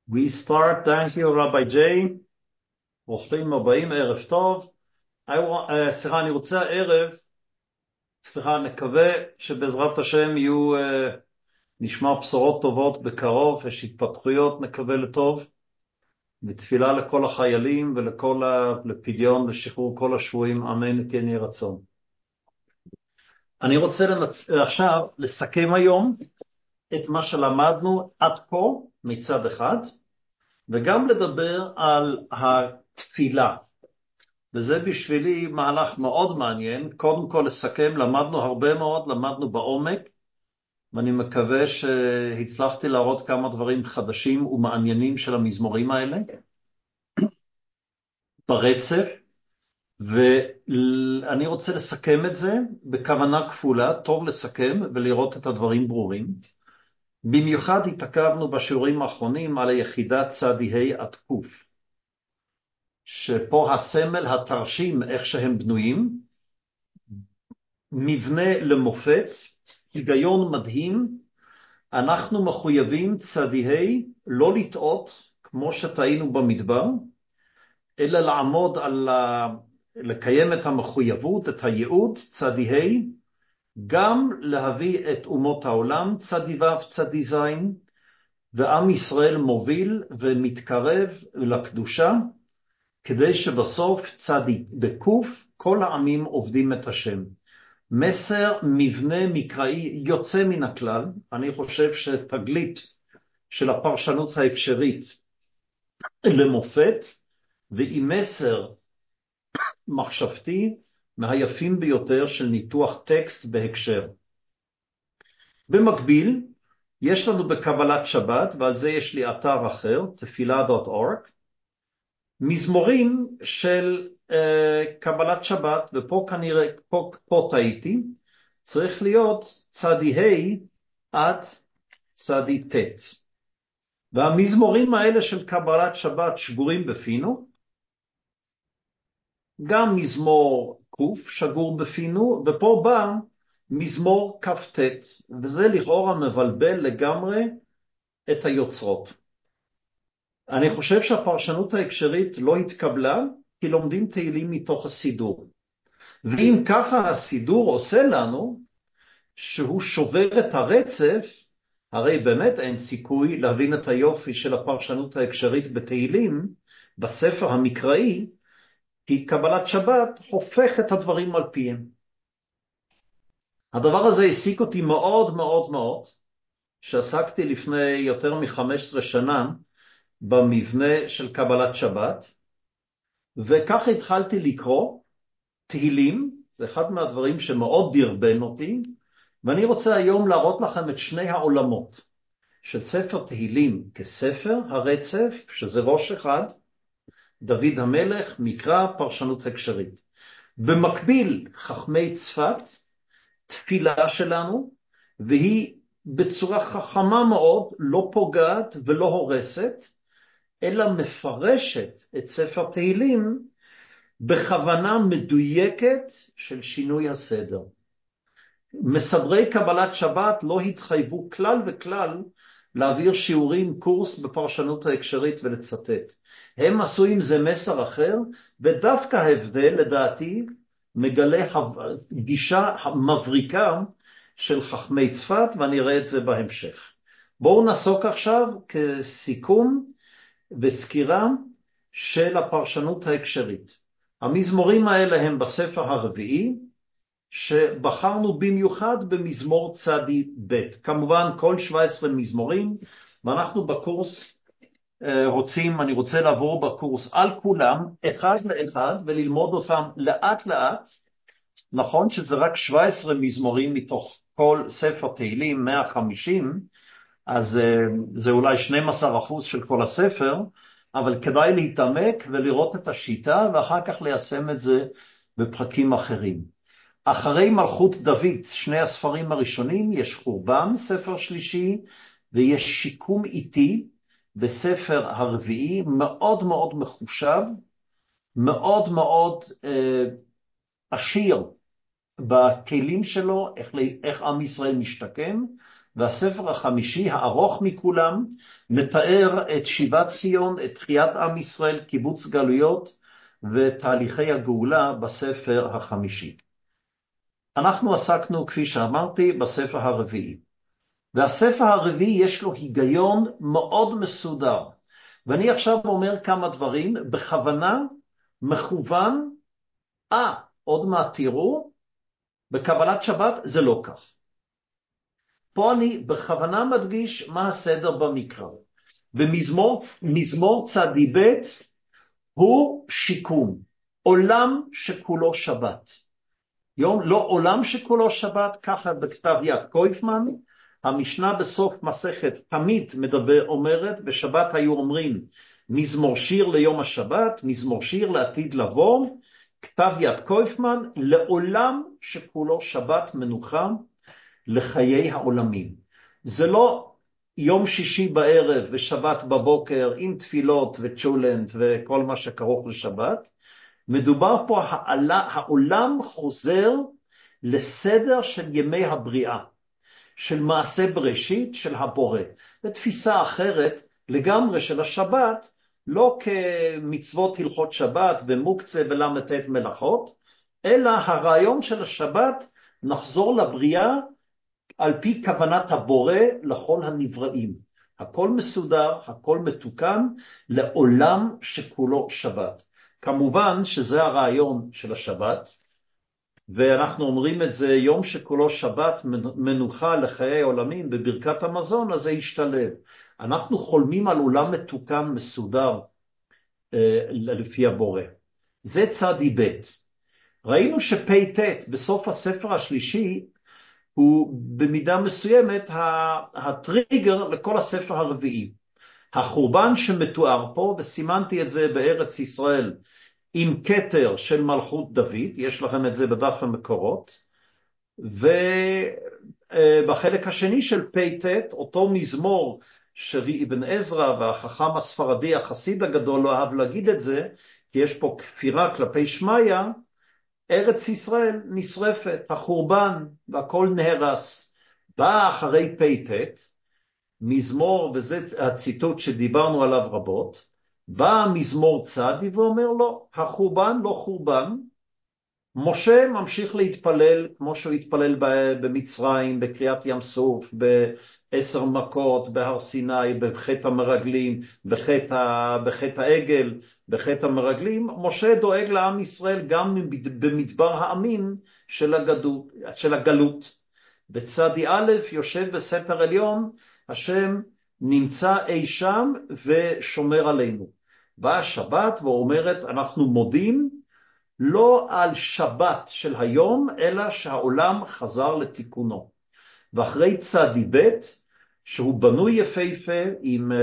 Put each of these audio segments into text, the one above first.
We start. Thank you, Rabbi Jay. ברוכים הבאים, ערב טוב. אני רוצה נקווה שבעזרת השם נשמע בשורות טובות בקרוב, יש התפתחויות, נקווה לטוב, ותפילה לכל החיילים לפדיון, לשחרור כל השבויים, אמן כן יהי רצון. אני רוצה עכשיו לסכם היום את מה שלמדנו עד כה מצד אחד, וגם לדבר על התפילה. וזה בשבילי מהלך מאוד מעניין. קודם כל לסכם, למדנו הרבה מאוד, למדנו בעומק, ואני מקווה שהצלחתי להראות כמה דברים חדשים ומעניינים של המזמורים האלה ברצף, ואני רוצה לסכם את זה בכוונה כפולה, טוב לסכם ולראות את הדברים ברורים. במיוחד התעכבנו בשיעורים האחרונים על היחידה צדי עד קוף, שפה הסמל, התרשים, איך שהם בנויים, מבנה למופת, היגיון מדהים. אנחנו מחויבים צדי לא לטעות כמו שטעינו במדבר, אלא לעמוד לקיים את המחויבות, את הייעוד, צדי, גם להביא את אומות העולם, צדי ו' צדי זין, ועם ישראל מוביל ומתקרב לקדושה, כדי שבסוף צדי בקוף כל העמים עובדים את השם. מסר מבנה מקראי יוצא מן הכלל. אני חושב שתגלית של הפרשנות ההקשרית למופת, ועם מסר מחשבתי מהיפים ביותר של ניתוח טקסט בהקשר. במקביל, יש לנו בקבלת שבת, ועל זה יש לי אתר אחר, tefillah.org, מזמורים של קבלת שבת, ופה כנראה, פה טעיתי, צריך להיות צדי ה' עד צדי ט'. והמזמורים האלה של קבלת שבת שגורים בפינו, גם מזמור קוף שגור בפינו, ופה בא מזמור כ"ט, וזה לכאורה מבלבל לגמרי את היוצרות. אני חושב שהפרשנות ההקשרית לא התקבלה, כי לומדים תהילים מתוך הסידור. ואם ככה הסידור עושה לנו, שהוא שובר את הרצף, הרי באמת אין סיכוי להבין את היופי של הפרשנות ההקשרית בתהילים, בספר המקראי, כי קבלת שבת הופך את הדברים על פיהם. הדבר הזה העסיק אותי מאוד מאוד מאוד, שעסקתי לפני יותר מ-15 שנה, במבנה של קבלת שבת, וכך התחלתי לקרוא תהילים. זה אחד מהדברים שמאוד דרבן אותי, ואני רוצה היום להראות לכם את שני העולמות של ספר תהילים כספר הרצף, שזה ראש אחד, דוד המלך, מקרא, פרשנות הקשרית. במקביל חכמי צפת, תפילה שלנו, והיא בצורה חכמה מאוד, לא פוגעת ולא הורסת, אלא מפרשת את ספר תהילים בכוונה מדויקת של שינוי הסדר. מסדרי קבלת שבת לא התחייבו כלל וכלל להעביר שיעורים, קורס בפרשנות ההקשרית ולצטט. הם עשו עם זה מסר אחר, ודווקא ההבדל לדעתי מגלה גישה מבריקה של חכמי צפת, ואני אראה את זה בהמשך. בואו נעסוק עכשיו כסיכום וסקירה של הפרשנות ההקשרית. המזמורים האלה הם בספר הרביעי, שבחרנו במיוחד במזמור צדי ב'. כמובן כל 17 מזמורים, ואנחנו בקורס אני רוצה לעבור בקורס על כולם, אחד לאחד, וללמוד אותם לאט לאט. נכון שזה רק 17 מזמורים מתוך כל ספר תהילים, 150, אז זה אולי 12% של כל הספר, אבל כדאי להתעמק ולראות את השיטה, ואחר כך ליישם את זה בפרקים אחרים. אחרי מלכות דוד, שני הספרים הראשונים, יש חורבן, ספר שלישי, ויש שיקום איטי בספר הרביעי, מאוד מאוד מחושב, מאוד מאוד עשיר בכלים שלו, איך עם ישראל משתקם, והספר החמישי, הארוך מכולם, מתאר את שיבת ציון, את תחיית עם ישראל, קיבוץ גלויות ותהליכי הגאולה בספר החמישי. אנחנו עסקנו, כפי שאמרתי, בספר הרביעי. והספר הרביעי יש לו היגיון מאוד מסודר. ואני עכשיו אומר כמה דברים בכוונה מכוון, עוד מעט תראו, בקבלת שבת זה לא כך. פה אני בכוונה מדגיש מה הסדר במקרא. ומזמור צדי ב' הוא שיקום, עולם שכולו שבת. לא עולם שכולו שבת, ככה בכתב יד קויפמן, המשנה בסוף מסכת תמיד אומרת, בשבת היו אומרים מזמור שיר ליום השבת, מזמור שיר לעתיד לבוא, כתב יד קויפמן, לעולם שכולו שבת מנוחה לחיי העולמים. זה לא יום שישי בערב ושבת בבוקר עם תפילות וצ'ולנט וכל מה שכרוך לשבת, מדובר פה העולם חוזר לסדר של ימי הבריאה, של מעשה בראשית, של הבורא. זו תפיסה אחרת לגמרי של השבת, לא כמצוות הלכות שבת ומוקצה ולמתת מלאכות, אלא הרעיון של השבת נחזור לבריאה על פי כוונת הבורא לכל הנבראים. הכל מסודר, הכל מתוקן, לעולם שכולו שבת. כמובן שזה הרעיון של השבת, ואנחנו אומרים את זה יום שכולו שבת מנוחה לחיי עולמים בברכת המזון, אז זה ישתלב. אנחנו חולמים על עולם מתוקן מסודר לפי הבורא. זה צדי ב'. ראינו שפ"ט בסוף הספר השלישי הוא במידה מסוימת הטריגר לכל הספר הרביעי. החורבן שמתואר פה, וסימנתי את זה בארץ ישראל, עם כתר של מלכות דוד, יש לכם את זה בדף המקורות, ובחלק השני של פ"ט, אותו מזמור שרי אבן עזרא והחכם הספרדי החסיד הגדול לא אהב להגיד את זה, כי יש פה כפירה כלפי שמיה, ארץ ישראל נשרפת, החורבן והכל נהרס. בא אחרי פ"ט, מזמור, וזה הציטוט שדיברנו עליו רבות, בא מזמור צדי ואומר לו, החורבן לא חורבן, משה ממשיך להתפלל כמו שהוא התפלל במצרים, בקריאת ים סוף, ב10 מכות, בהר סיני, בחטא המרגלים, בחטא העגל, בחטא המרגלים. משה דואג לעם ישראל גם במדבר העמים של הגלות. בצדי א' יושב בסתר עליון, השם נמצא אי שם ושומר עלינו. באה השבת ואומרת, אנחנו מודים לא על שבת של היום, אלא שהעולם חזר לתיקונו. ואחרי צדי ב' שהוא בנוי יפהפה עם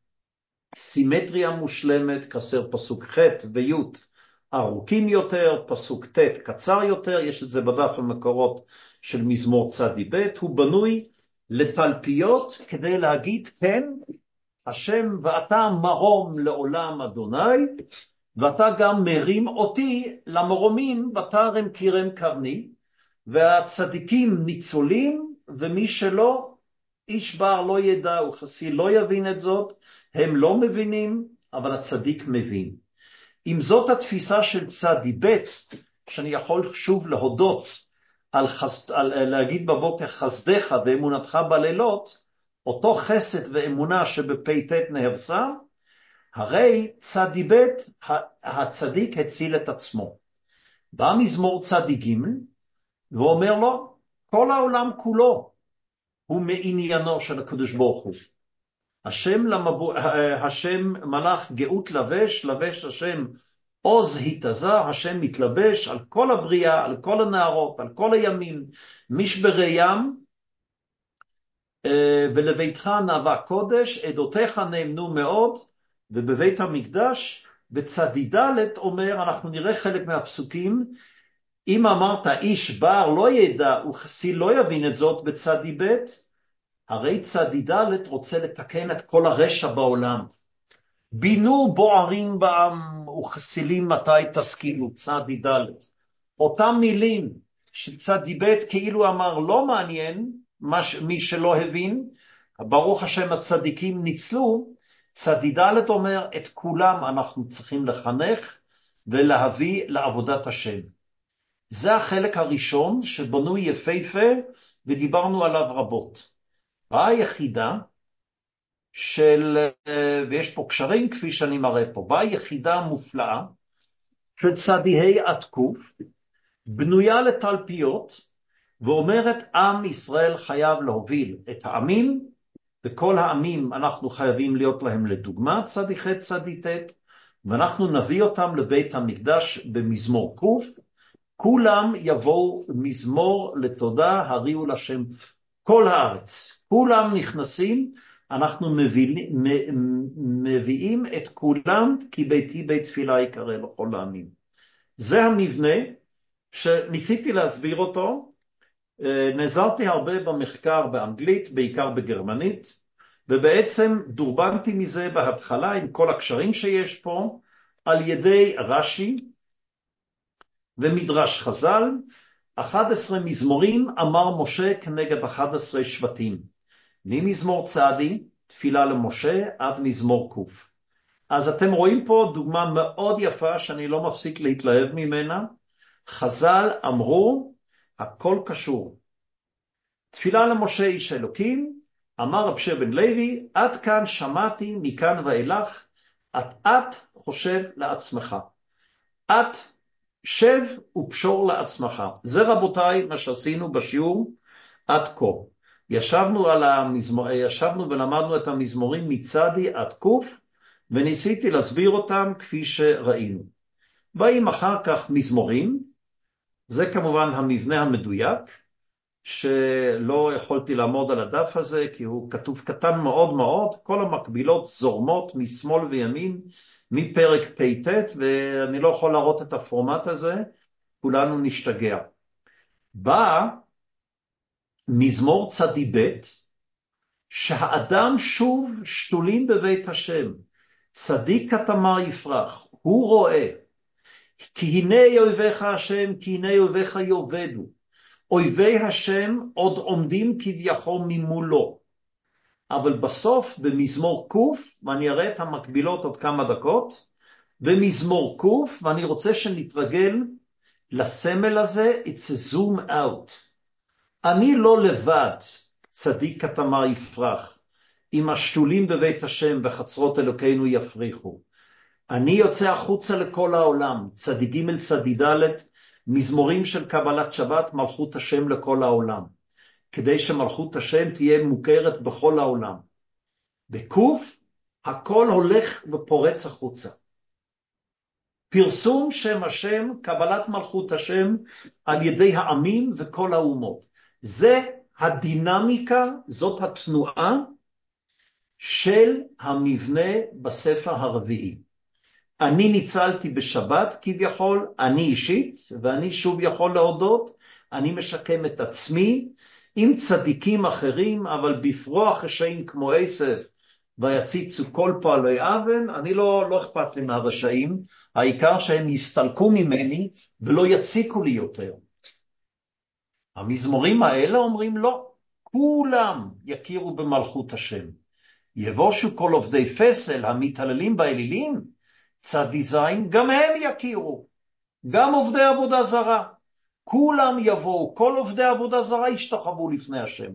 סימטריה מושלמת, כסר פסוק ח' וי' ארוכים יותר, פסוק ט' קצר יותר, יש את זה בדף המקורות של מזמור צדי ב', הוא בנוי לתלפיות כדי להגיד כן, השם ואתה מרום לעולם אדוני, ואתה גם מרים אותי למרומים ותרם קירם קרני, והצדיקים ניצולים, ומי שלא, איש בר לא ידע וכסיל לא יבין את זאת, הם לא מבינים, אבל הצדיק מבין. אם זאת התפיסה של צדי ב', שאני יכול שוב להודות, להגיד בבוקר חסדך ואמונתך בלילות, אותו חסד ואמונה שבפ"ט נהרסה, הרי צדי ב' הצדיק הציל את עצמו. בא מזמור צדי ג' ואומר לו, כל העולם כולו הוא מעניינו של הקדוש ברוך הוא. השם מלאך גאות לבש, לבש השם עוז התעזר, השם מתלבש על כל הבריאה, על כל הנערות, על כל הימים, משברי ים, ולביתך נאווה קודש, עדותיך נאמנו מאוד, ובבית המקדש, בצדי ד' אומר, אנחנו נראה חלק מהפסוקים, אם אמרת איש בר לא ידע וכסיל לא יבין את זאת בצדי ב', הרי צדי ד' רוצה לתקן את כל הרשע בעולם. בינו בוערים בעם וכסילים מתי תשכילו, צדי ד'. אותם מילים שצדי ב' כאילו אמר לא מעניין, מי שלא הבין, ברוך השם הצדיקים ניצלו, צדיד א' אומר, את כולם אנחנו צריכים לחנך ולהביא לעבודת השם. זה החלק הראשון שבנוי יפהפה ודיברנו עליו רבות. באה יחידה ויש פה קשרים כפי שאני מראה פה, באה יחידה מופלאה של צדיהי עד קוף, בנויה לתלפיות, ואומרת עם ישראל חייב להוביל את העמים, וכל העמים אנחנו חייבים להיות להם לדוגמה, צדי ח' צדי ט', ואנחנו נביא אותם לבית המקדש במזמור קוף, כולם יבואו מזמור לתודה, הריעו לשם כל הארץ, כולם נכנסים, אנחנו מביאים את כולם, כי ביתי בית תפילה יקרא לכל העמים. זה המבנה שניסיתי להסביר אותו, נעזרתי הרבה במחקר באנגלית, בעיקר בגרמנית, ובעצם דורבנתי מזה בהתחלה עם כל הקשרים שיש פה, על ידי רש"י ומדרש חז"ל, 11 מזמורים אמר משה כנגד 11 שבטים, ממזמור צדי, תפילה למשה, עד מזמור קוף. אז אתם רואים פה דוגמה מאוד יפה שאני לא מפסיק להתלהב ממנה, חז"ל אמרו, הכל קשור. תפילה למשה איש אלוקים, אמר רב שר בן לוי, עד כאן שמעתי, מכאן ואילך, את חושב לעצמך. את שב ופשור לעצמך. זה רבותיי מה שעשינו בשיעור עד כה. ישבנו ולמדנו את המזמורים מצדי עד קוף, וניסיתי להסביר אותם כפי שראינו. באים אחר כך מזמורים, זה כמובן המבנה המדויק, שלא יכולתי לעמוד על הדף הזה, כי הוא כתוב קטן מאוד מאוד, כל המקבילות זורמות משמאל וימין, מפרק פ"ט, ואני לא יכול להראות את הפורמט הזה, כולנו נשתגע. בא מזמור צדי ב', שהאדם שוב שתולים בבית השם, צדיק כתמר יפרח, הוא רואה, כי הנה אויביך השם, כי הנה אויביך יאבדו, אויבי השם עוד עומדים כביכול ממולו. אבל בסוף במזמור קוף, ואני אראה את המקבילות עוד כמה דקות, במזמור קוף, ואני רוצה שנתרגל לסמל הזה, it's a zoom out. אני לא לבד, צדיק כתמר יפרח, אם השתולים בבית השם וחצרות אלוקינו יפריחו. אני יוצא החוצה לכל העולם, צדי ג' צדי ד', מזמורים של קבלת שבת, מלכות השם לכל העולם, כדי שמלכות השם תהיה מוכרת בכל העולם. בקוף, הכל הולך ופורץ החוצה. פרסום שם השם, קבלת מלכות השם, על ידי העמים וכל האומות. זה הדינמיקה, זאת התנועה של המבנה בספר הרביעי. אני ניצלתי בשבת כביכול, אני אישית, ואני שוב יכול להודות, אני משקם את עצמי עם צדיקים אחרים, אבל בפרוח רשעים כמו עשב, ויציצו כל פועלי אבן, אני לא אכפת לי מהרשעים, העיקר שהם יסתלקו ממני ולא יציקו לי יותר. המזמורים האלה אומרים לא, כולם יכירו במלכות השם. יבושו כל עובדי פסל המתעללים באלילים, צדי זין, גם הם יכירו, גם עובדי עבודה זרה. כולם יבואו, כל עובדי עבודה זרה ישתחוו לפני השם.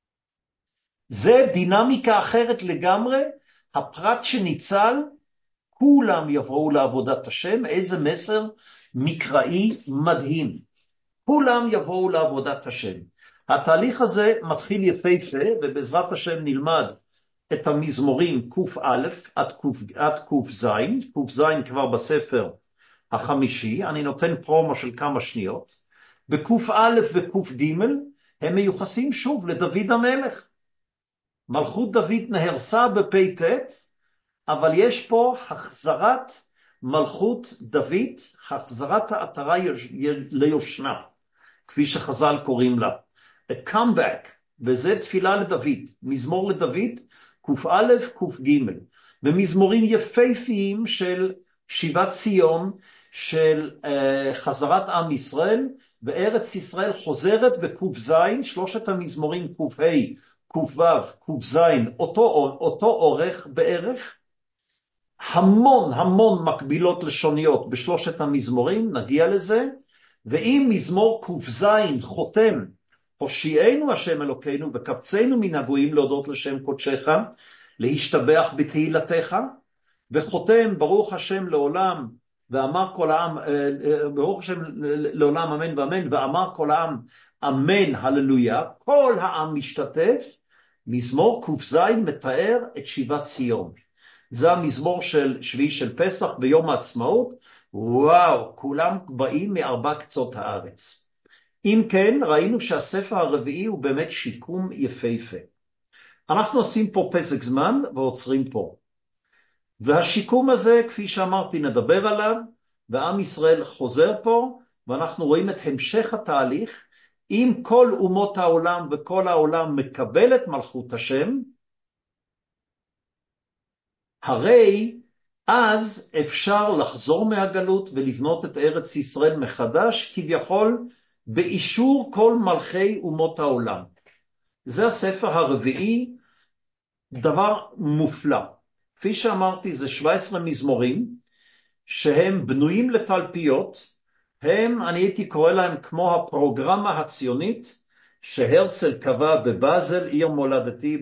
זה דינמיקה אחרת לגמרי, הפרט שניצל, כולם יבואו לעבודת השם, איזה מסר מקראי מדהים. כולם יבואו לעבודת השם. התהליך הזה מתחיל יפהפה, ובעזרת השם נלמד את המזמורים קוף א' עד קוף זין, קוף זין כבר בספר החמישי, אני נותן פרומו של כמה שניות, בקוף א' וקוף ג' הם מיוחסים שוב לדוד המלך. מלכות דוד נהרסה בפ"ט, אבל יש פה החזרת מלכות דוד, החזרת העטרה ליושנה, כפי שחז"ל קוראים לה. A comeback, וזה תפילה לדוד, מזמור לדוד, קוף א', קוף ג', ומזמורים יפהפיים של שיבת ציון, של חזרת עם ישראל, וארץ ישראל חוזרת בק"ז, שלושת המזמורים ק"ה, ק"ו, ק"ז, אותו אורך בערך, המון מקבילות לשוניות בשלושת המזמורים, נגיע לזה, ואם מזמור ק"ז חותם, הושיענו השם אלוקינו וקבצנו מן הגויים להודות לשם קודשך, להשתבח בתהילתך, וחותם ברוך השם לעולם, ואמר כל העם, ברוך השם לעולם אמן ואמן, ואמר כל העם אמן הללויה, כל העם משתתף. מזמור ק"ז מתאר את שיבת ציון. זה המזמור של שביעי של פסח ביום העצמאות, וואו, כולם באים מארבע קצות הארץ. אם כן, ראינו שהספר הרביעי הוא באמת שיקום יפהפה. אנחנו עושים פה פסק זמן ועוצרים פה. והשיקום הזה, כפי שאמרתי, נדבר עליו, ועם ישראל חוזר פה, ואנחנו רואים את המשך התהליך, אם כל אומות העולם וכל העולם מקבל את מלכות השם, הרי אז אפשר לחזור מהגלות ולבנות את ארץ ישראל מחדש, כביכול באישור כל מלכי אומות העולם. זה הספר הרביעי, דבר מופלא. כפי שאמרתי, זה 17 מזמורים, שהם בנויים לתלפיות, אני הייתי קורא להם כמו הפרוגרמה הציונית, שהרצל קבע בבאזל, עיר מולדתי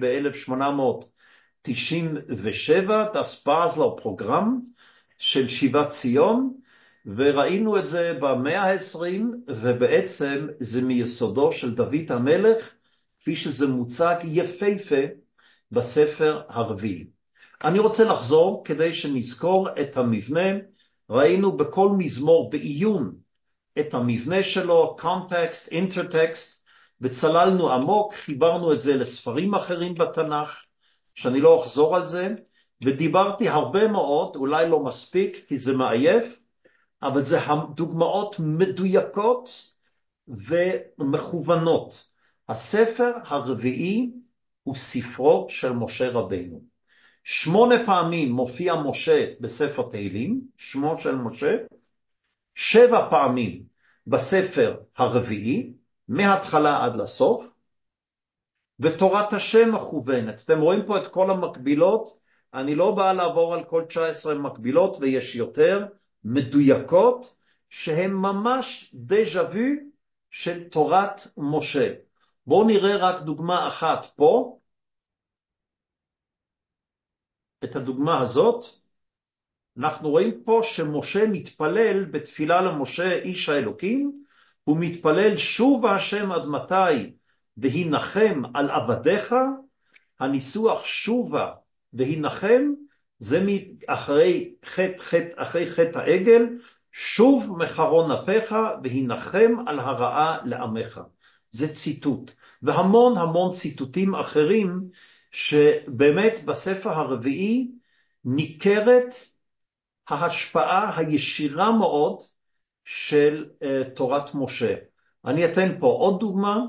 ב-1897, das Basler פרוגרם של שיבת ציון, וראינו את זה במאה ה-20, ובעצם זה מיסודו של דוד המלך, כפי שזה מוצג יפהפה בספר הרביעי. אני רוצה לחזור כדי שנזכור את המבנה. ראינו בכל מזמור בעיון את המבנה שלו, קונטקסט, אינטרטקסט, וצללנו עמוק, חיברנו את זה לספרים אחרים בתנ"ך, שאני לא אחזור על זה, ודיברתי הרבה מאוד, אולי לא מספיק כי זה מעייף, אבל זה דוגמאות מדויקות ומכוונות. הספר הרביעי הוא ספרו של משה רבינו. 8 פעמים מופיע משה בספר תהילים, שמו של משה, 7 פעמים בספר הרביעי, מההתחלה עד לסוף, ותורת השם מכוונת. אתם רואים פה את כל המקבילות, אני לא בא לעבור על כל 19 מקבילות, ויש יותר מדויקות, שהן ממש דז'ה וו של תורת משה. בואו נראה רק דוגמה אחת פה, את הדוגמה הזאת. אנחנו רואים פה שמשה מתפלל בתפילה למשה איש האלוקים, הוא מתפלל שובה השם עד מתי והינחם על עבדיך. הניסוח שובה והינחם זה אחרי חטא העגל, שוב מחרון אפיך והינחם על הרעה לעמך. זה ציטוט, והמון ציטוטים אחרים, שבאמת בספר הרביעי ניכרת ההשפעה הישירה מאוד של תורת משה. אני אתן פה עוד דוגמה.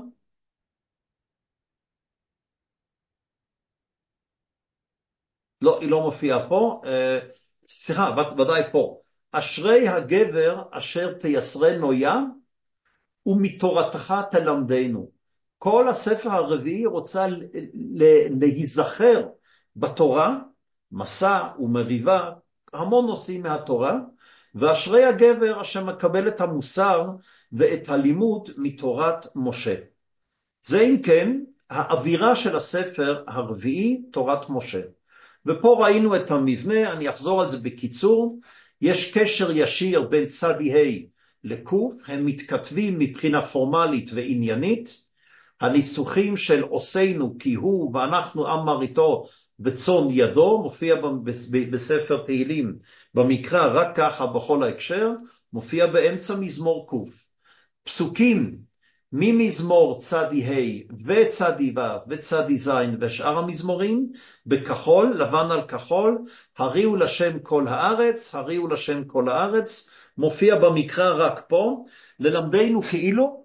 לא, היא לא מופיעה פה. סליחה, ודאי פה. אשרי הגבר אשר תייסרנו יה, ומתורתך תלמדנו. כל הספר הרביעי רוצה להיזכר בתורה, מסע ומריבה, המון נושאים מהתורה, ואשרי הגבר אשר מקבל את המוסר ואת הלימוד מתורת משה. זה אם כן האווירה של הספר הרביעי, תורת משה. ופה ראינו את המבנה, אני אחזור על זה בקיצור. יש קשר ישיר בין צדי ה' לקוף, הם מתכתבים מבחינה פורמלית ועניינית. הניסוחים של עושנו כי הוא ואנחנו עם מריתו וצאן ידו, מופיע בספר תהילים במקרא רק ככה בכל ההקשר, מופיע באמצע מזמור קוף. פסוקים ממזמור צדי ה' וצדי ו' וצדי ז' ושאר המזמורים בכחול, לבן על כחול, הריעו לשם כל הארץ, הריעו לשם כל הארץ, מופיע במקרא רק פה, ללמדנו כאילו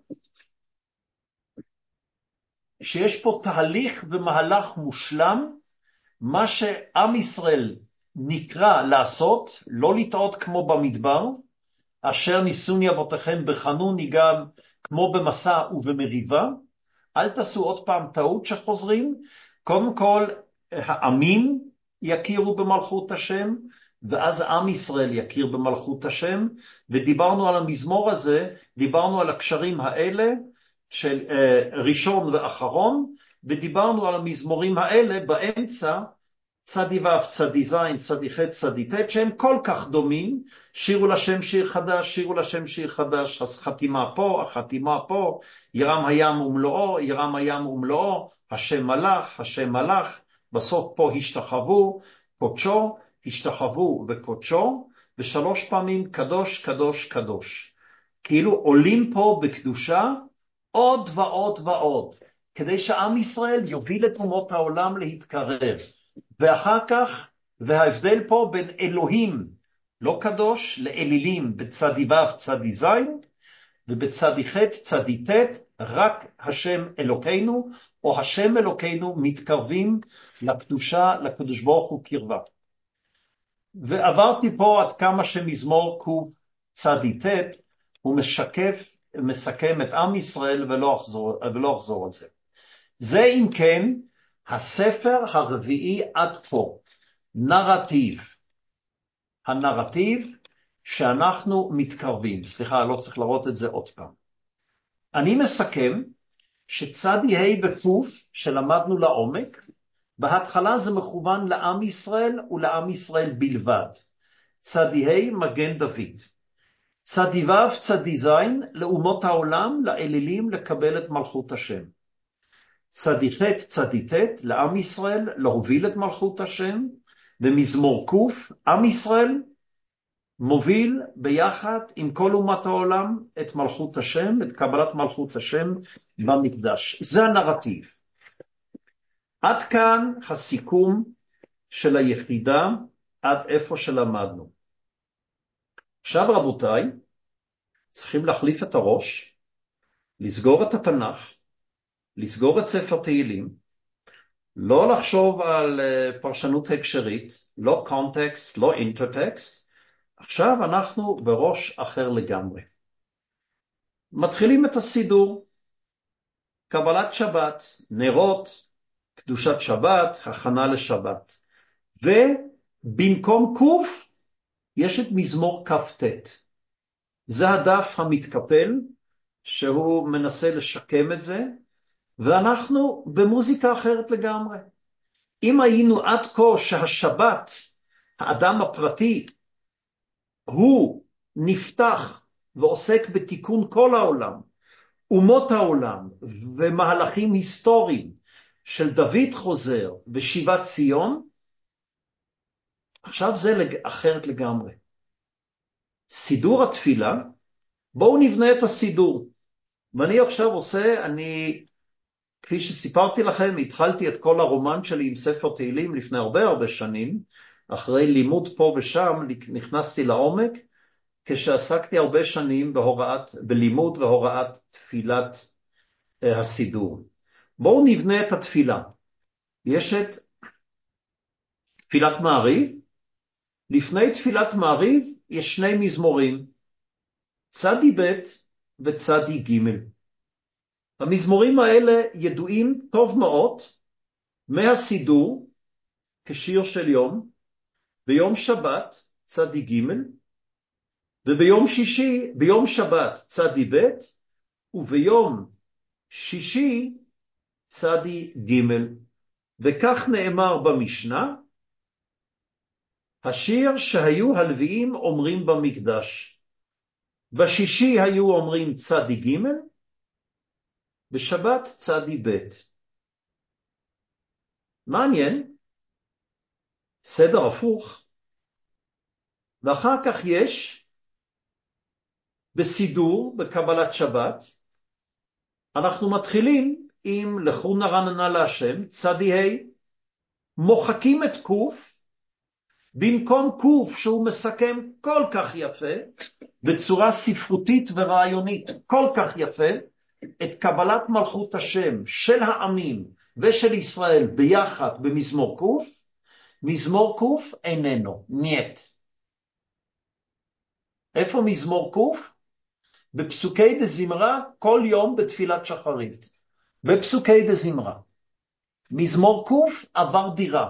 שיש פה תהליך ומהלך מושלם, מה שעם ישראל נקרא לעשות, לא לטעות כמו במדבר, אשר ניסוני אבותיכם בחנוני גם, כמו במסע ובמריבה, אל תעשו עוד פעם טעות שחוזרים. קודם כל, העמים יכירו במלכות השם, ואז עם ישראל יכיר במלכות השם, ודיברנו על המזמור הזה, דיברנו על הקשרים האלה של ראשון ואחרון, ודיברנו על המזמורים האלה באמצע, צדי ו', צדי ז', צדי ח', צדי ט', שהם כל כך דומים, שירו לשם שיר חדש, שירו לשם שיר חדש, החתימה פה, החתימה פה, ירם הים ומלואו, ירם הים ומלואו, השם מלך, השם מלך, בסוף פה השתחוו, קודשו, השתחוו וקודשו, ושלוש פעמים קדוש, קדוש, קדוש. כאילו עולים פה בקדושה עוד ועוד ועוד, כדי שעם ישראל יוביל את אומות העולם להתקרב. ואחר כך, וההבדל פה בין אלוהים לא קדוש לאלילים בצדי ו' צדי ז', ובצדי ח' צדי ט' רק השם אלוקינו, או השם אלוקינו מתקרבים לקדושה, לקדוש ברוך הוא קרבה. ועברתי פה עד כמה שמזמור ק' צדי ט' הוא משקף, מסכם את עם ישראל, ולא אחזור על זה. זה אם כן הספר הרביעי עד כה, נרטיב. הנרטיב שאנחנו מתקרבים. סליחה, לא צריך לראות את זה עוד פעם. אני מסכם שצדי ה' וק' שלמדנו לעומק, בהתחלה זה מכוון לעם ישראל ולעם ישראל בלבד. צדי ה' מגן דוד. צדי ו' צדי ז' לאומות העולם, לאלילים, לקבל את מלכות השם. צדי ח' צדי ט' לעם ישראל להוביל את מלכות השם, ומזמור ק' עם ישראל מוביל ביחד עם כל אומת העולם את מלכות השם, את קבלת מלכות השם במקדש. זה הנרטיב. עד כאן הסיכום של היחידה, עד איפה שלמדנו. עכשיו רבותיי, צריכים להחליף את הראש, לסגור את התנ"ך, לסגור את ספר תהילים, לא לחשוב על פרשנות הקשרית, לא קונטקסט, לא אינטרטקסט. עכשיו אנחנו בראש אחר לגמרי. מתחילים את הסידור, קבלת שבת, נרות, קדושת שבת, הכנה לשבת. ובמקום ק' יש את מזמור כ"ט. זה הדף המתקפל, שהוא מנסה לשקם את זה, ואנחנו במוזיקה אחרת לגמרי. אם היינו עד כה שהשבת, האדם הפרטי, הוא נפתח ועוסק בתיקון כל העולם, אומות העולם ומהלכים היסטוריים של דוד חוזר ושיבת ציון, עכשיו זה אחרת לגמרי. סידור התפילה, בואו נבנה את הסידור. ואני עכשיו עושה, כפי שסיפרתי לכם, התחלתי את כל הרומן שלי עם ספר תהילים לפני הרבה שנים, אחרי לימוד פה ושם נכנסתי לעומק, כשעסקתי הרבה שנים בלימוד והוראת תפילת הסידור. בואו נבנה את התפילה. יש את תפילת מעריב. לפני תפילת מעריב יש שני מזמורים, צדי ב' וצדי ג'. המזמורים האלה ידועים טוב מאוד מהסידור כשיר של יום, ביום שבת צדי ג', ביום שבת צדי ב', וביום שישי צדי ג'. וכך נאמר במשנה, השיר שהיו הלוויים אומרים במקדש. בשישי היו אומרים צדי ג', בשבת צדי ב'. מעניין, סדר הפוך. ואחר כך יש בסידור, בקבלת שבת, אנחנו מתחילים עם לכו נרננה להשם, צדי ה', מוחקים את ק', במקום ק' שהוא מסכם כל כך יפה, בצורה ספרותית ורעיונית כל כך יפה, את קבלת מלכות השם של העמים ושל ישראל ביחד במזמור ק', מזמור ק' איננו, נייט. איפה מזמור ק'? בפסוקי דזמרה כל יום בתפילת שחרית. בפסוקי דזמרה. מזמור קוף עבר דירה.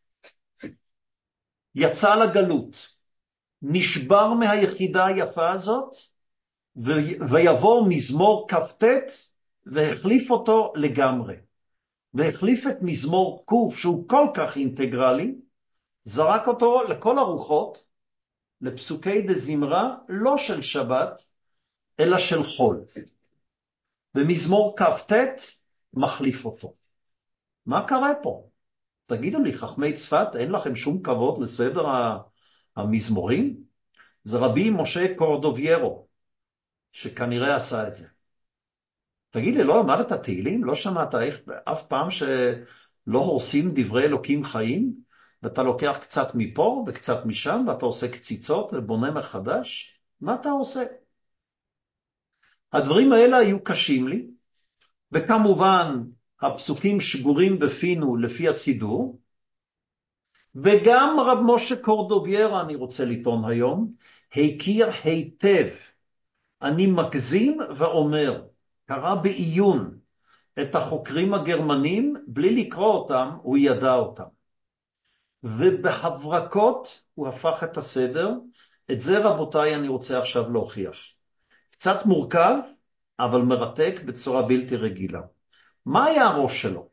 יצא לגלות. נשבר מהיחידה היפה הזאת, ויבוא מזמור כ"ט והחליף אותו לגמרי. והחליף את מזמור קוף שהוא כל כך אינטגרלי, זרק אותו לכל הרוחות, לפסוקי דזמרה לא של שבת, אלא של חול. ומזמור כ"ט מחליף אותו. מה קרה פה? תגידו לי, חכמי צפת, אין לכם שום כבוד לסדר המזמורים? זה רבי משה קורדוביירו, שכנראה עשה את זה. תגיד לי, לא למדת תהילים? לא שמעת אף פעם שלא הורסים דברי אלוקים חיים? ואתה לוקח קצת מפה וקצת משם, ואתה עושה קציצות ובונה מחדש? מה אתה עושה? הדברים האלה היו קשים לי, וכמובן הפסוקים שגורים בפינו לפי הסידור, וגם רב משה קורדוביירה, אני רוצה לטעון היום, הכיר היטב, אני מגזים ואומר, קרא בעיון את החוקרים הגרמנים, בלי לקרוא אותם, הוא ידע אותם. ובהברקות הוא הפך את הסדר, את זה רבותיי אני רוצה עכשיו להוכיח. קצת מורכב, אבל מרתק בצורה בלתי רגילה. מה היה הראש שלו?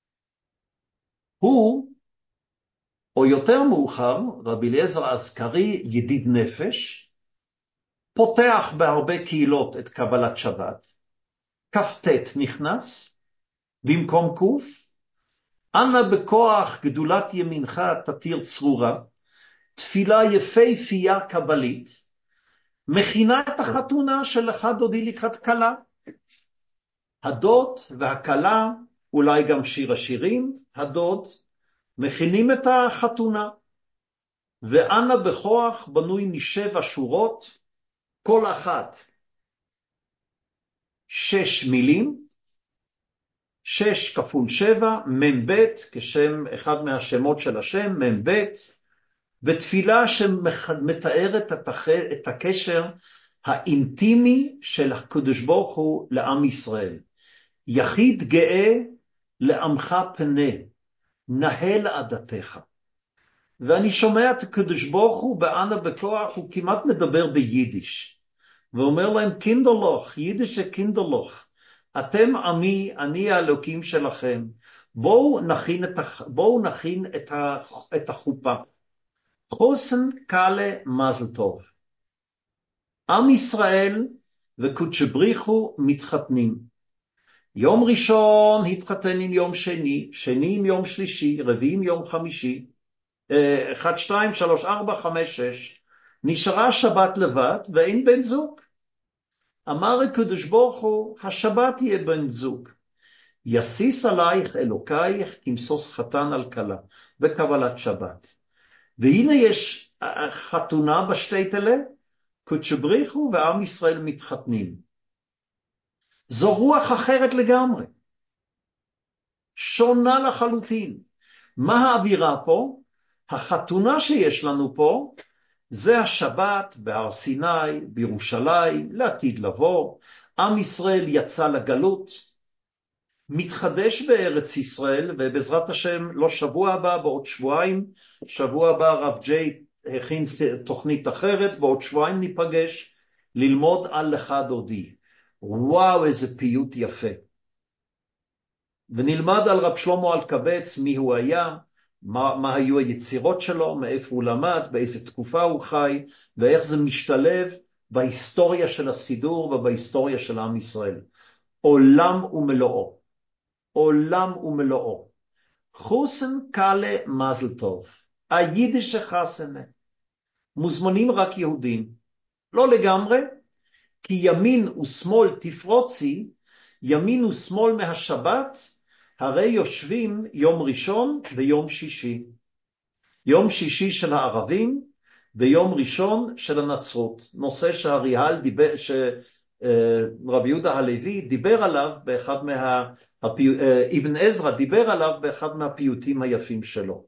הוא, או יותר מאוחר, רבי אליעזר האזכרי, ידיד נפש, פותח בהרבה קהילות את קבלת שבת, כ"ט נכנס, במקום קוף, אנא בכוח גדולת ימינך תתיר צרורה, תפילה יפהפייה קבלית, מכינה את החתונה של אחד דודי לקראת כלה. הדוד והכלה, אולי גם שיר השירים, הדוד, מכינים את החתונה. ואנא בכוח בנוי משבע שורות, כל אחת 6 מילים, 6 כפול 7, מ"ב, כשם אחד מהשמות של השם, מ"ב, ותפילה שמתארת את הקשר האינטימי של הקדוש ברוך הוא לעם ישראל. יחיד גאה לעמך פנה, נהל עדתך. ואני שומע את הקדוש ברוך הוא באנה בכוח, הוא כמעט מדבר ביידיש. ואומר להם, קינדרלוך, יידיש זה קינדרלוך. אתם עמי, אני האלוקים שלכם. בואו נכין את החופה. חוסן קלה מזל טוב. עם ישראל וקודש בריחו מתחתנים. יום ראשון התחתן עם יום שני, שני עם יום שלישי, רביעי עם יום חמישי, 1, 2, 3, 4, 5, 6. נשארה שבת לבד ואין בן זוג. אמר הקדוש ברוך הוא, השבת יהיה בן זוג. יסיס עלייך אלוקייך כמסוס חתן על כלה, בקבלת שבת. והנה יש חתונה בשתי תלה, קודש בריחו ועם ישראל מתחתנים. זו רוח אחרת לגמרי. שונה לחלוטין. מה האווירה פה? החתונה שיש לנו פה, זה השבת בהר סיני, בירושלים, לעתיד לבוא. עם ישראל יצא לגלות, מתחדש בארץ ישראל, ובעזרת השם לא שבוע הבא, בעוד שבועיים, שבוע הבא רב ג'יי הכין תוכנית אחרת, בעוד שבועיים ניפגש ללמוד על לך דודי. וואו, איזה פיוט יפה. ונלמד על רב שלמה אלקבץ, מי הוא היה, מה היו היצירות שלו, מאיפה הוא למד, באיזה תקופה הוא חי, ואיך זה משתלב בהיסטוריה של הסידור ובהיסטוריה של עם ישראל. עולם ומלואו. עולם ומלואו. חוסן קלה מזל טוב. היידיש חסנה. מוזמנים רק יהודים. לא לגמרי, כי ימין ושמאל תפרוצי, ימין ושמאל מהשבת, הרי יושבים יום ראשון ויום שישי. יום שישי של הערבים ויום ראשון של הנצרות. נושא רבי יהודה הלוי דיבר עליו באחד אבן עזרא דיבר עליו באחד מהפיוטים היפים שלו.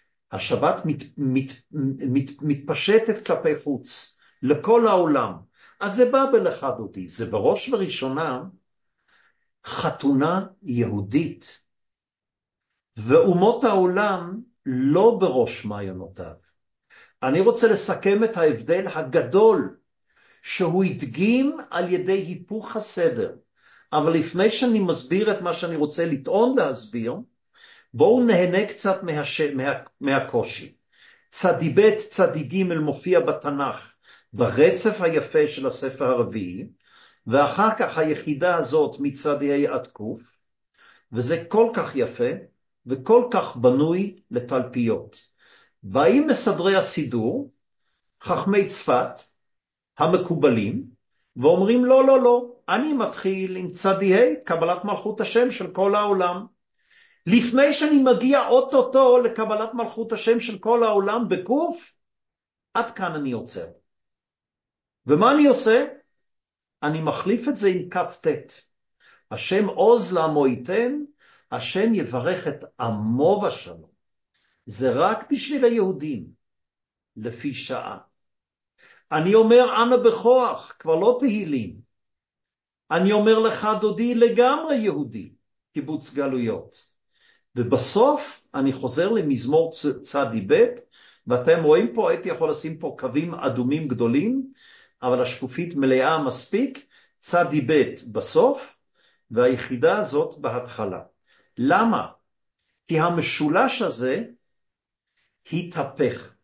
השבת מתפשטת כלפי חוץ, לכל העולם. אז זה בא בלכה דודי, זה בראש וראשונה חתונה יהודית, ואומות העולם לא בראש מעיינותיו. אני רוצה לסכם את ההבדל הגדול שהוא הדגים על ידי היפוך הסדר. אבל לפני שאני מסביר את מה שאני רוצה לטעון להסביר, בואו נהנה קצת מהקושי. צדי ב' צדי ג' מופיע בתנ"ך ברצף היפה של הספר הרביעי, ואחר כך היחידה הזאת מצדי ה' עד ק', וזה כל כך יפה וכל כך בנוי לתלפיות. באים מסדרי הסידור, חכמי צפת, המקובלים, ואומרים לא, לא, לא, אני מתחיל עם צדי ה' קבלת מלכות השם של כל העולם. לפני שאני מגיע אוטוטו לקבלת מלכות השם של כל העולם בקוף, עד כאן אני עוצר. ומה אני עושה? אני מחליף את זה עם כ"ט. השם עוז לעמו ייתן, השם יברך את עמו בשלום. זה רק בשביל היהודים, לפי שעה. אני אומר אנא בכוח, כבר לא תהילים. אני אומר לך דודי לגמרי יהודי, קיבוץ גלויות. ובסוף אני חוזר למזמור צדי ב', ואתם רואים פה, הייתי יכול לשים פה קווים אדומים גדולים, אבל השקופית מלאה מספיק, צדי ב' בסוף, והיחידה הזאת בהתחלה. למה? כי המשולש הזה התהפך.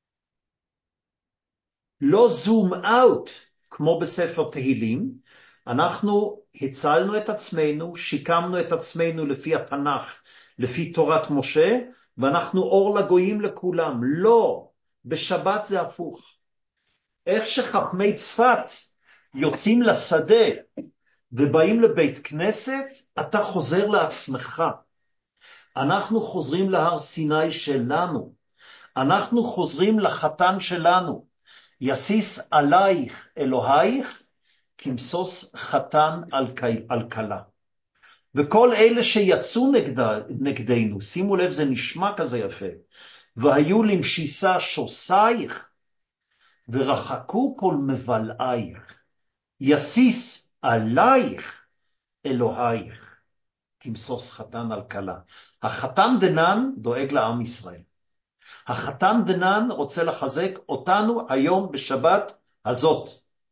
לא זום אאוט כמו בספר תהילים, אנחנו הצלנו את עצמנו, שיקמנו את עצמנו לפי התנ"ך, לפי תורת משה, ואנחנו אור לגויים לכולם. לא, בשבת זה הפוך. איך שחכמי צפת יוצאים לשדה ובאים לבית כנסת, אתה חוזר לעצמך. אנחנו חוזרים להר סיני שלנו. אנחנו חוזרים לחתן שלנו. יסיס עלייך אלוהיך, כמסוס חתן על כלה. וכל אלה שיצאו נגדנו, שימו לב, זה נשמע כזה יפה, והיו למשיסה שוסייך, ורחקו כל מבלעייך. יסיס עלייך אלוהיך, כמסוס חתן על כלה. החתן דנן דואג לעם ישראל. החתן דנן רוצה לחזק אותנו היום בשבת הזאת.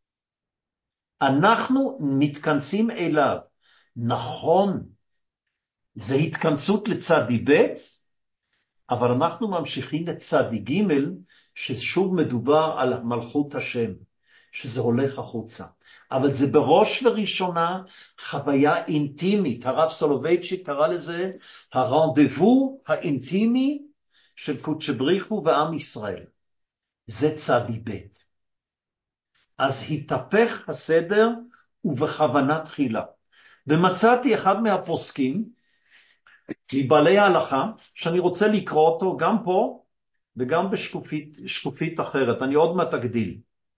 אנחנו מתכנסים אליו. נכון, זה התכנסות לצדי ב', אבל אנחנו ממשיכים לצדי ג', ששוב מדובר על מלכות השם, שזה הולך החוצה. אבל זה בראש וראשונה חוויה אינטימית. הרב סולובייצ'יק קרא לזה הרנדבו האינטימי של קודש בריחו ועם ישראל. זה צדי ב'. אז התהפך הסדר ובכוונה תחילה. ומצאתי אחד מהפוסקים, מבעלי ההלכה, שאני רוצה לקרוא אותו גם פה וגם בשקופית אחרת. אני עוד מעט אגדיל.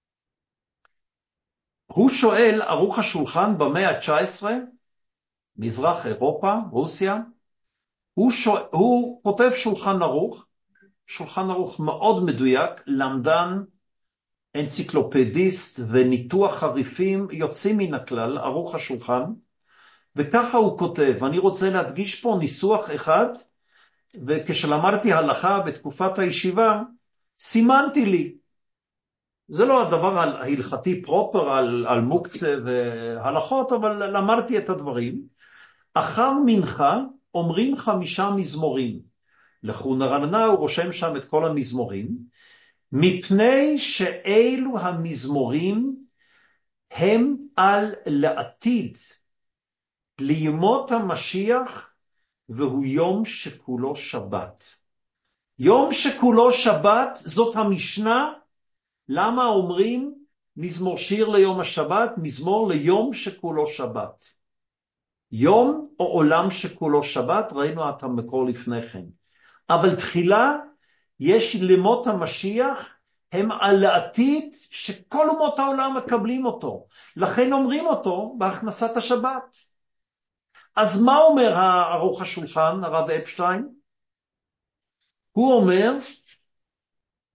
הוא שואל, ערוך השולחן במאה ה-19, מזרח אירופה, רוסיה, הוא כותב שולחן ערוך מאוד מדויק, למדן, אנציקלופדיסט וניתוח חריפים יוצאים מן הכלל, ערוך השולחן, וככה הוא כותב. אני רוצה להדגיש פה ניסוח אחד, וכשלמדתי הלכה בתקופת הישיבה, סימנתי לי. זה לא הדבר ההלכתי פרופר על מוקצה והלכות, אבל למדתי את הדברים. אחר מנחה אומרים 5 מזמורים. לחונרנה הוא רושם שם את כל המזמורים, מפני שאלו המזמורים הם על לעתיד, לימות המשיח, והוא יום שכולו שבת. יום שכולו שבת, זאת המשנה. למה אומרים מזמור שיר ליום השבת? מזמור ליום שכולו שבת. יום או עולם שכולו שבת, ראינו את המקור לפני כן. אבל תחילה יש לימות המשיח, הם על העתיד שכל אומות העולם מקבלים אותו. לכן אומרים אותו בהכנסת השבת. אז מה אומר ערוך השולחן, הרב אפשטיין? הוא אומר,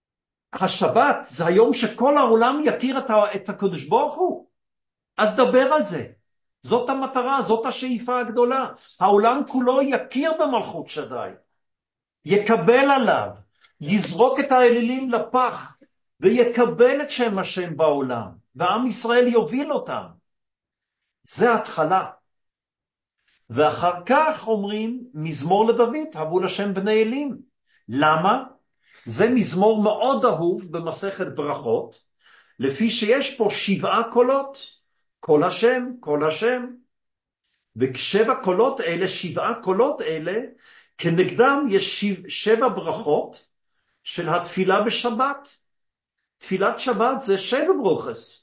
השבת זה היום שכל העולם יכיר את הקדוש ברוך הוא. אז דבר על זה. זאת המטרה, זאת השאיפה הגדולה. העולם כולו יכיר במלכות שדי, יקבל עליו, יזרוק את האלילים לפח, ויקבל את שם השם בעולם, ועם ישראל יוביל אותם. זה ההתחלה. ואחר כך אומרים מזמור לדוד, הבו לשם בני אלים. למה? זה מזמור מאוד אהוב במסכת ברכות, לפי שיש פה 7 קולות, כל השם, כל השם. ו7 קולות אלה, 7 קולות אלה, כנגדם יש 7 ברכות של התפילה בשבת. תפילת שבת זה 7 ברוכס.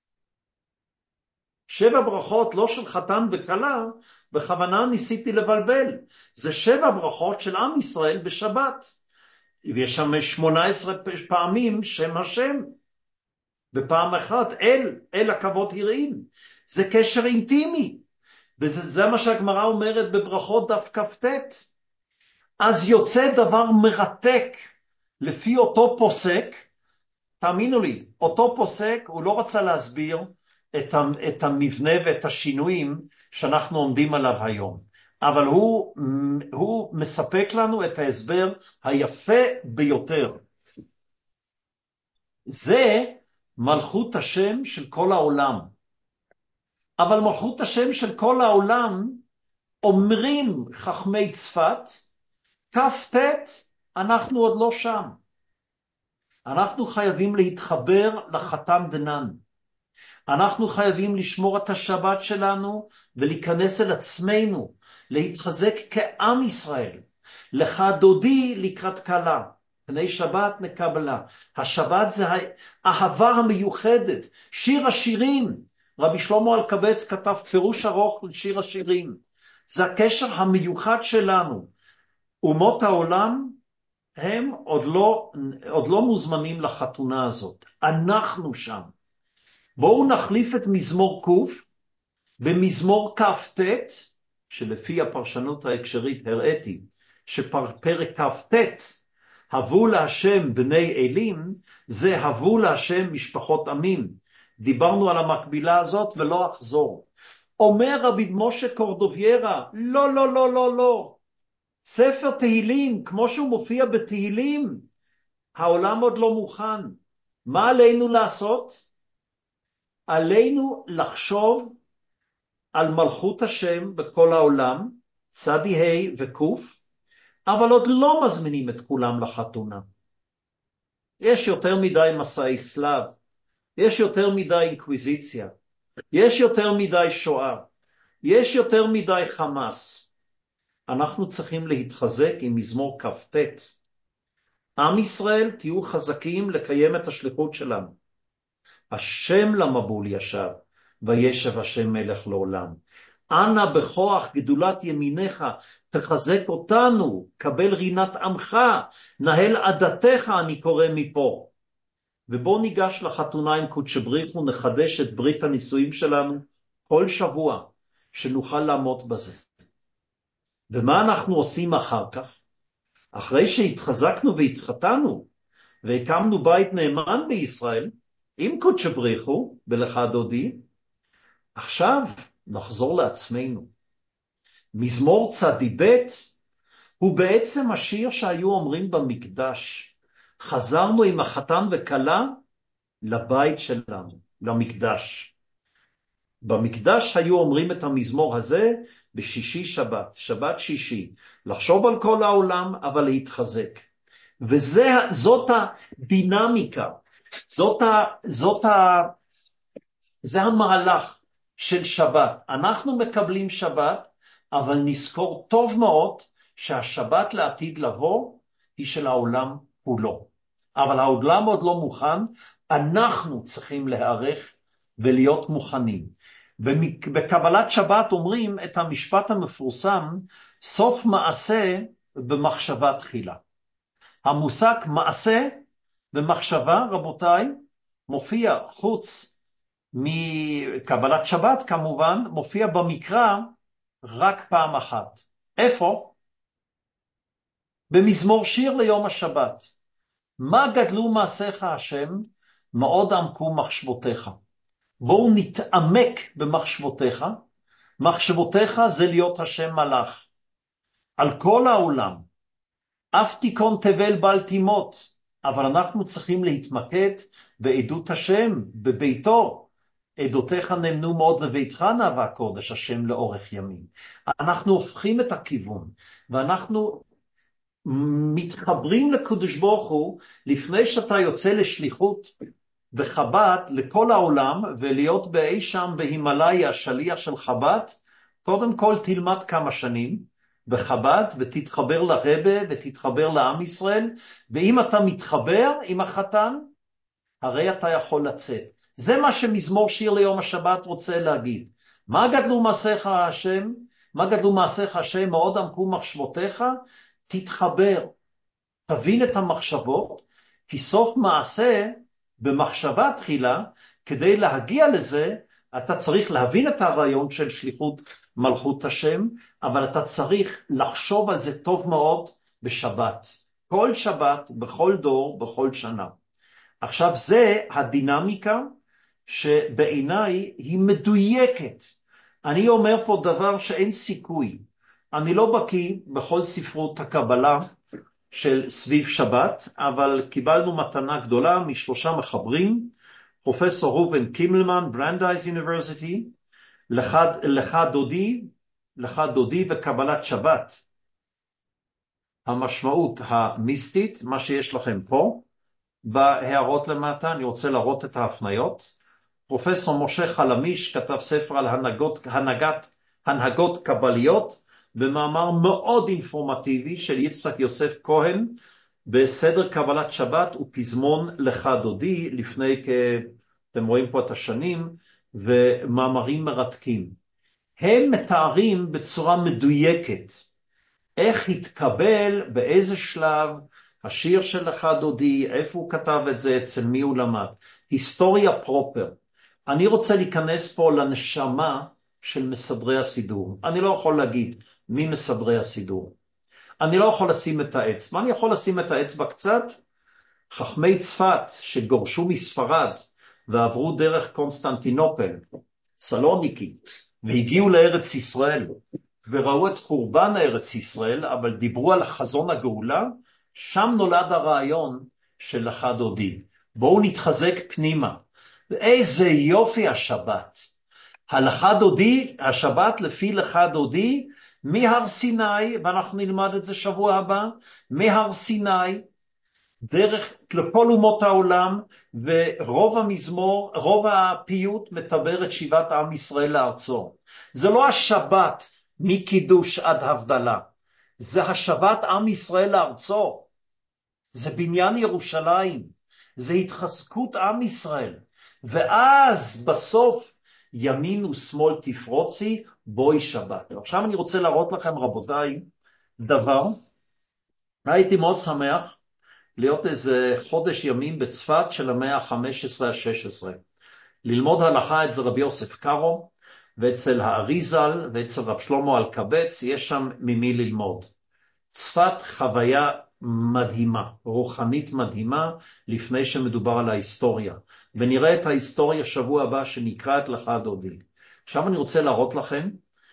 7 ברכות לא של חתן וכלה, בכוונה ניסיתי לבלבל. זה 7 ברכות של עם ישראל בשבת. ויש שם 18 פעמים שם השם. בפעם אחת אל הכבוד יראים. זה קשר אינטימי. וזה מה שהגמרא אומרת בברכות דף כ"ט. אז יוצא דבר מרתק לפי אותו פוסק. תאמינו לי, אותו פוסק הוא לא רצה להסביר את המבנה ואת השינויים שאנחנו עומדים עליו היום. אבל הוא מספק לנו את ההסבר היפה ביותר. זה מלכות השם של כל העולם. אבל מלכות השם של כל העולם, אומרים חכמי צפת, כ"ט, אנחנו עוד לא שם. אנחנו חייבים להתחבר לחתן דנן. אנחנו חייבים לשמור את השבת שלנו ולהיכנס אל עצמנו, להתחזק כעם ישראל. לך דודי לקראת קלה, פני שבת לקבלה. השבת זה האהבה המיוחדת, שיר השירים. רבי שלמה אלקבץ כתב פירוש ארוך לשיר השירים. זה הקשר המיוחד שלנו. אומות העולם הם עוד לא מוזמנים לחתונה הזאת. אנחנו שם. בואו נחליף את מזמור ק' במזמור כ"ט, שלפי הפרשנות ההקשרית הראיתי, שפרק כ"ט, הבו להשם בני אלים, זה הבו להשם משפחות עמים. דיברנו על המקבילה הזאת ולא אחזור. אומר רבי משה קורדוביירה, לא, לא, לא, לא, לא. ספר תהילים, כמו שהוא מופיע בתהילים, העולם עוד לא מוכן. מה עלינו לעשות? עלינו לחשוב על מלכות השם בכל העולם, צדי ה' וקוף, אבל עוד לא מזמינים את כולם לחתונה. יש יותר מדי מסעי צלב, יש יותר מדי אינקוויזיציה, יש יותר מדי שואה, יש יותר מדי חמאס. אנחנו צריכים להתחזק עם מזמור כ"ט. עם ישראל, תהיו חזקים לקיים את השליחות שלנו. השם למבול ישב, וישב השם מלך לעולם. אנא בכוח גדולת ימיניך, תחזק אותנו, קבל רינת עמך, נהל עדתך, אני קורא מפה. ובוא ניגש לחתונה עם קודש בריחו, נחדש את ברית הנישואים שלנו כל שבוע, שנוכל לעמוד בזה. ומה אנחנו עושים אחר כך? אחרי שהתחזקנו והתחתנו, והקמנו בית נאמן בישראל, עם קודש בריחו, בלך דודי, עכשיו נחזור לעצמנו. מזמור צדי ב' הוא בעצם השיר שהיו אומרים במקדש. חזרנו עם החתן וכלה לבית שלנו, למקדש. במקדש היו אומרים את המזמור הזה בשישי שבת, שבת שישי. לחשוב על כל העולם, אבל להתחזק. וזאת הדינמיקה, זה המהלך של שבת. אנחנו מקבלים שבת, אבל נזכור טוב מאוד שהשבת לעתיד לבוא היא של העולם כולו. אבל העולם עוד לא מוכן, אנחנו צריכים להיערך ולהיות מוכנים. בקבלת שבת אומרים את המשפט המפורסם, סוף מעשה במחשבה תחילה. המושג מעשה במחשבה, רבותיי, מופיע חוץ מקבלת שבת כמובן, מופיע במקרא רק פעם אחת. איפה? במזמור שיר ליום השבת. מה גדלו מעשיך השם, מאוד עמקו מחשבותיך. בואו נתעמק במחשבותיך. מחשבותיך זה להיות השם מלאך. על כל העולם. אף תיכון תבל בל תימות. אבל אנחנו צריכים להתמקד בעדות השם, בביתו. עדותיך נאמנו מאוד לביתך נאווה קודש, השם לאורך ימים. אנחנו הופכים את הכיוון, ואנחנו מתחברים לקדוש ברוך הוא, לפני שאתה יוצא לשליחות בחב"ד לכל העולם, ולהיות באי שם בהימאליה, שליח של חב"ד, קודם כל תלמד כמה שנים בחב"ד, ותתחבר לרבה, ותתחבר לעם ישראל, ואם אתה מתחבר עם החתן, הרי אתה יכול לצאת. זה מה שמזמור שיר ליום השבת רוצה להגיד. מה גדלו מעשיך השם? מה גדלו מעשיך השם? מאוד עמקו מחשבותיך? תתחבר, תבין את המחשבות, כי סוף מעשה במחשבה תחילה. כדי להגיע לזה, אתה צריך להבין את הרעיון של שליחות מלכות השם, אבל אתה צריך לחשוב על זה טוב מאוד בשבת. כל שבת, בכל דור, בכל שנה. עכשיו זה הדינמיקה שבעיניי היא מדויקת. אני אומר פה דבר שאין סיכוי. אני לא בקיא בכל ספרות הקבלה של סביב שבת, אבל קיבלנו מתנה גדולה משלושה מחברים, פרופסור ראובן קימלמן, ברנדייס יוניברסיטי, לך דודי וקבלת שבת. המשמעות המיסטית, מה שיש לכם פה, בהערות למטה, אני רוצה להראות את ההפניות. פרופסור משה חלמיש כתב ספר על הנהגות קבליות, במאמר מאוד אינפורמטיבי של יצחק יוסף כהן, בסדר קבלת שבת ופזמון לך דודי, לפני אתם רואים פה את השנים, ומאמרים מרתקים. הם מתארים בצורה מדויקת, איך התקבל, באיזה שלב, השיר של לך דודי, איפה הוא כתב את זה, אצל מי הוא למד. היסטוריה פרופר. אני רוצה להיכנס פה לנשמה של מסדרי הסידור. אני לא יכול להגיד מי מסדרי הסידור. אני לא יכול לשים את האצבע. אני יכול לשים את האצבע קצת. חכמי צפת שגורשו מספרד ועברו דרך קונסטנטינופל, סלוניקי, והגיעו לארץ ישראל, וראו את חורבן ארץ ישראל, אבל דיברו על חזון הגאולה, שם נולד הרעיון של לך דודי. בואו נתחזק פנימה. ואיזה יופי השבת. הלכה דודי, השבת לפי לך דודי, מהר סיני, ואנחנו נלמד את זה שבוע הבא, מהר סיני, דרך לכל אומות העולם, ורוב המזמור, רוב הפיוט מדבר את שיבת עם ישראל לארצו. זה לא השבת מקידוש עד הבדלה, זה השבת עם ישראל לארצו, זה בניין ירושלים, זה התחזקות עם ישראל, ואז בסוף ימין ושמאל תפרוצי, בואי שבת. עכשיו אני רוצה להראות לכם רבותיי דבר, הייתי מאוד שמח להיות איזה חודש ימים בצפת של המאה ה-15-16, ללמוד הלכה אצל רבי יוסף קארו, ואצל האריזל, ואצל רב שלמה אלקבץ, יש שם ממי ללמוד. צפת חוויה מדהימה, רוחנית מדהימה, לפני שמדובר על ההיסטוריה. ונראה את ההיסטוריה שבוע הבא שנקרא את לך דודי. עכשיו אני רוצה להראות לכם,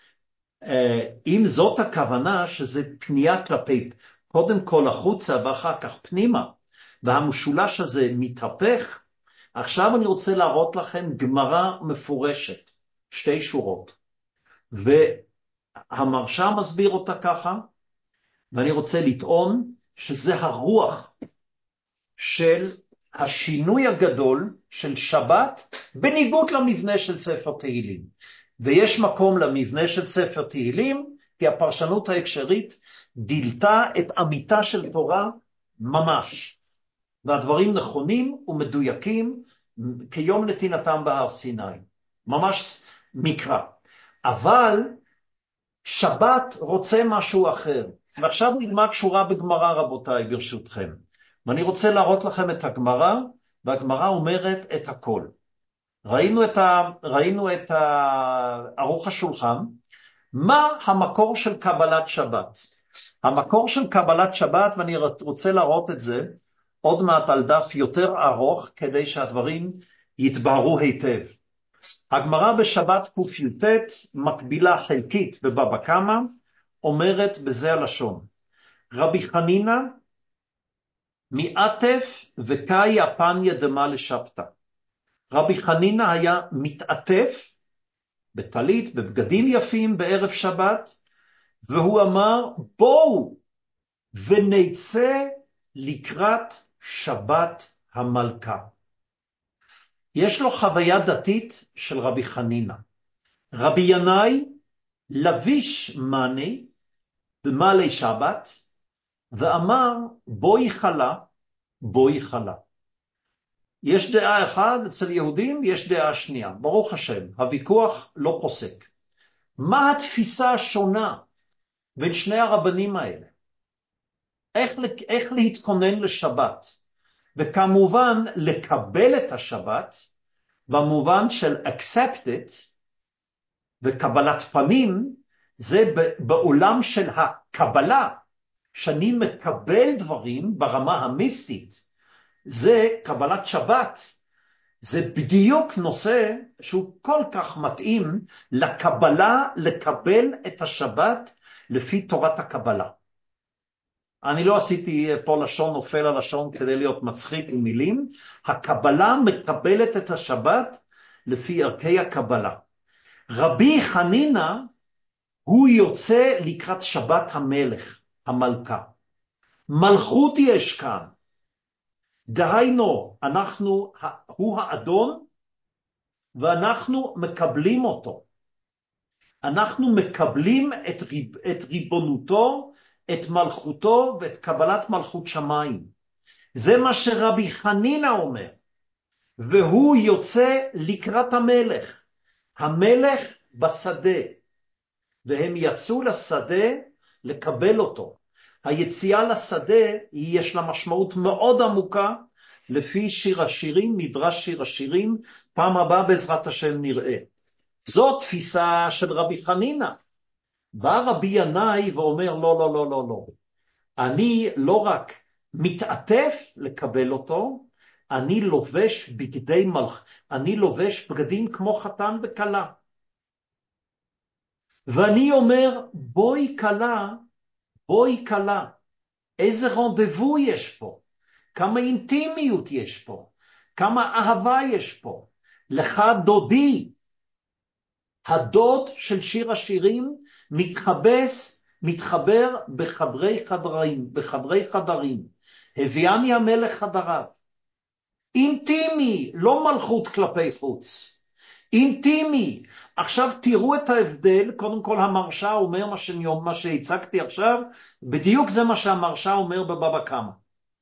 אם זאת הכוונה שזה פנייה כלפי, קודם כל החוצה ואחר כך פנימה, והמשולש הזה מתהפך, עכשיו אני רוצה להראות לכם גמרא מפורשת, 2 שורות, והמרשה מסביר אותה ככה, ואני רוצה לטעון שזה הרוח של השינוי הגדול של שבת, בניגוד למבנה של ספר תהילים. ויש מקום למבנה של ספר תהילים, כי הפרשנות ההקשרית גילתה את אמיתה של תורה ממש. והדברים נכונים ומדויקים כיום נתינתם בהר סיני. ממש מקרא. אבל שבת רוצה משהו אחר. ועכשיו נלמד שורה בגמרא רבותיי ברשותכם. ואני רוצה להראות לכם את הגמרא, והגמרא אומרת את הכל. ראינו את ערוך השולחן. מה המקור של קבלת שבת? המקור של קבלת שבת, ואני רוצה להראות את זה, עוד מעט על דף יותר ארוך, כדי שהדברים יתבהרו היטב. הגמרא בשבת ק"ט, מקבילה חלקית בבבא קמא, אומרת בזה הלשון: רבי חנינא מעטף וקאי אפניה דמה לשבתא. רבי חנינא היה מתעטף בטלית, בבגדים יפים בערב שבת, והוא אמר בואו ונצא לקראת שבת המלכה. יש לו חוויה דתית של רבי חנינא. רבי ינאי לביש מני במעלי שבת, ואמר בואי חלה, בואי חלה. יש דעה אחת אצל יהודים, יש דעה שנייה. ברוך השם, הוויכוח לא פוסק. מה התפיסה השונה בין שני הרבנים האלה? איך להתכונן לשבת? וכמובן לקבל את השבת, במובן של accept it, וקבלת פנים, זה בעולם של הקבלה, שאני מקבל דברים ברמה המיסטית, זה קבלת שבת. זה בדיוק נושא שהוא כל כך מתאים לקבלה, לקבל את השבת לפי תורת הקבלה. אני לא עשיתי פה לשון נופל על לשון כדי להיות מצחיק עם מילים. הקבלה מקבלת את השבת לפי ערכי הקבלה. רבי חנינא הוא יוצא לקראת שבת המלך, המלכה. מלכות יש כאן. דהיינו, הוא האדון, ואנחנו מקבלים אותו. אנחנו מקבלים את ריבונותו, את מלכותו ואת קבלת מלכות שמיים. זה מה שרבי חנינא אומר. והוא יוצא לקראת המלך. המלך בשדה. והם יצאו לשדה לקבל אותו. היציאה לשדה יש לה משמעות מאוד עמוקה, לפי שיר השירים, מדרש שיר השירים, פעם הבאה בעזרת השם נראה. זו תפיסה של רבי חנינא. בא רבי ינאי ואומר לא, לא, לא, לא, לא. אני לא רק מתעטף לקבל אותו, אני לובש בגדי מלך, אני לובש בגדים כמו חתן וכלה. ואני אומר, בואי כלה, בואי כלה. איזה רנדבו יש פה? כמה אינטימיות יש פה? כמה אהבה יש פה? לך דודי. הדוד של שיר השירים מתחבר בחדרי חדרים. הביאני המלך חדריו. אינטימי, לא מלכות כלפי חוץ. אינטימי. עכשיו תראו את ההבדל. קודם כל המרשה אומר מה שהצגתי עכשיו, בדיוק זה מה שהמרשה אומר בבבא קמא.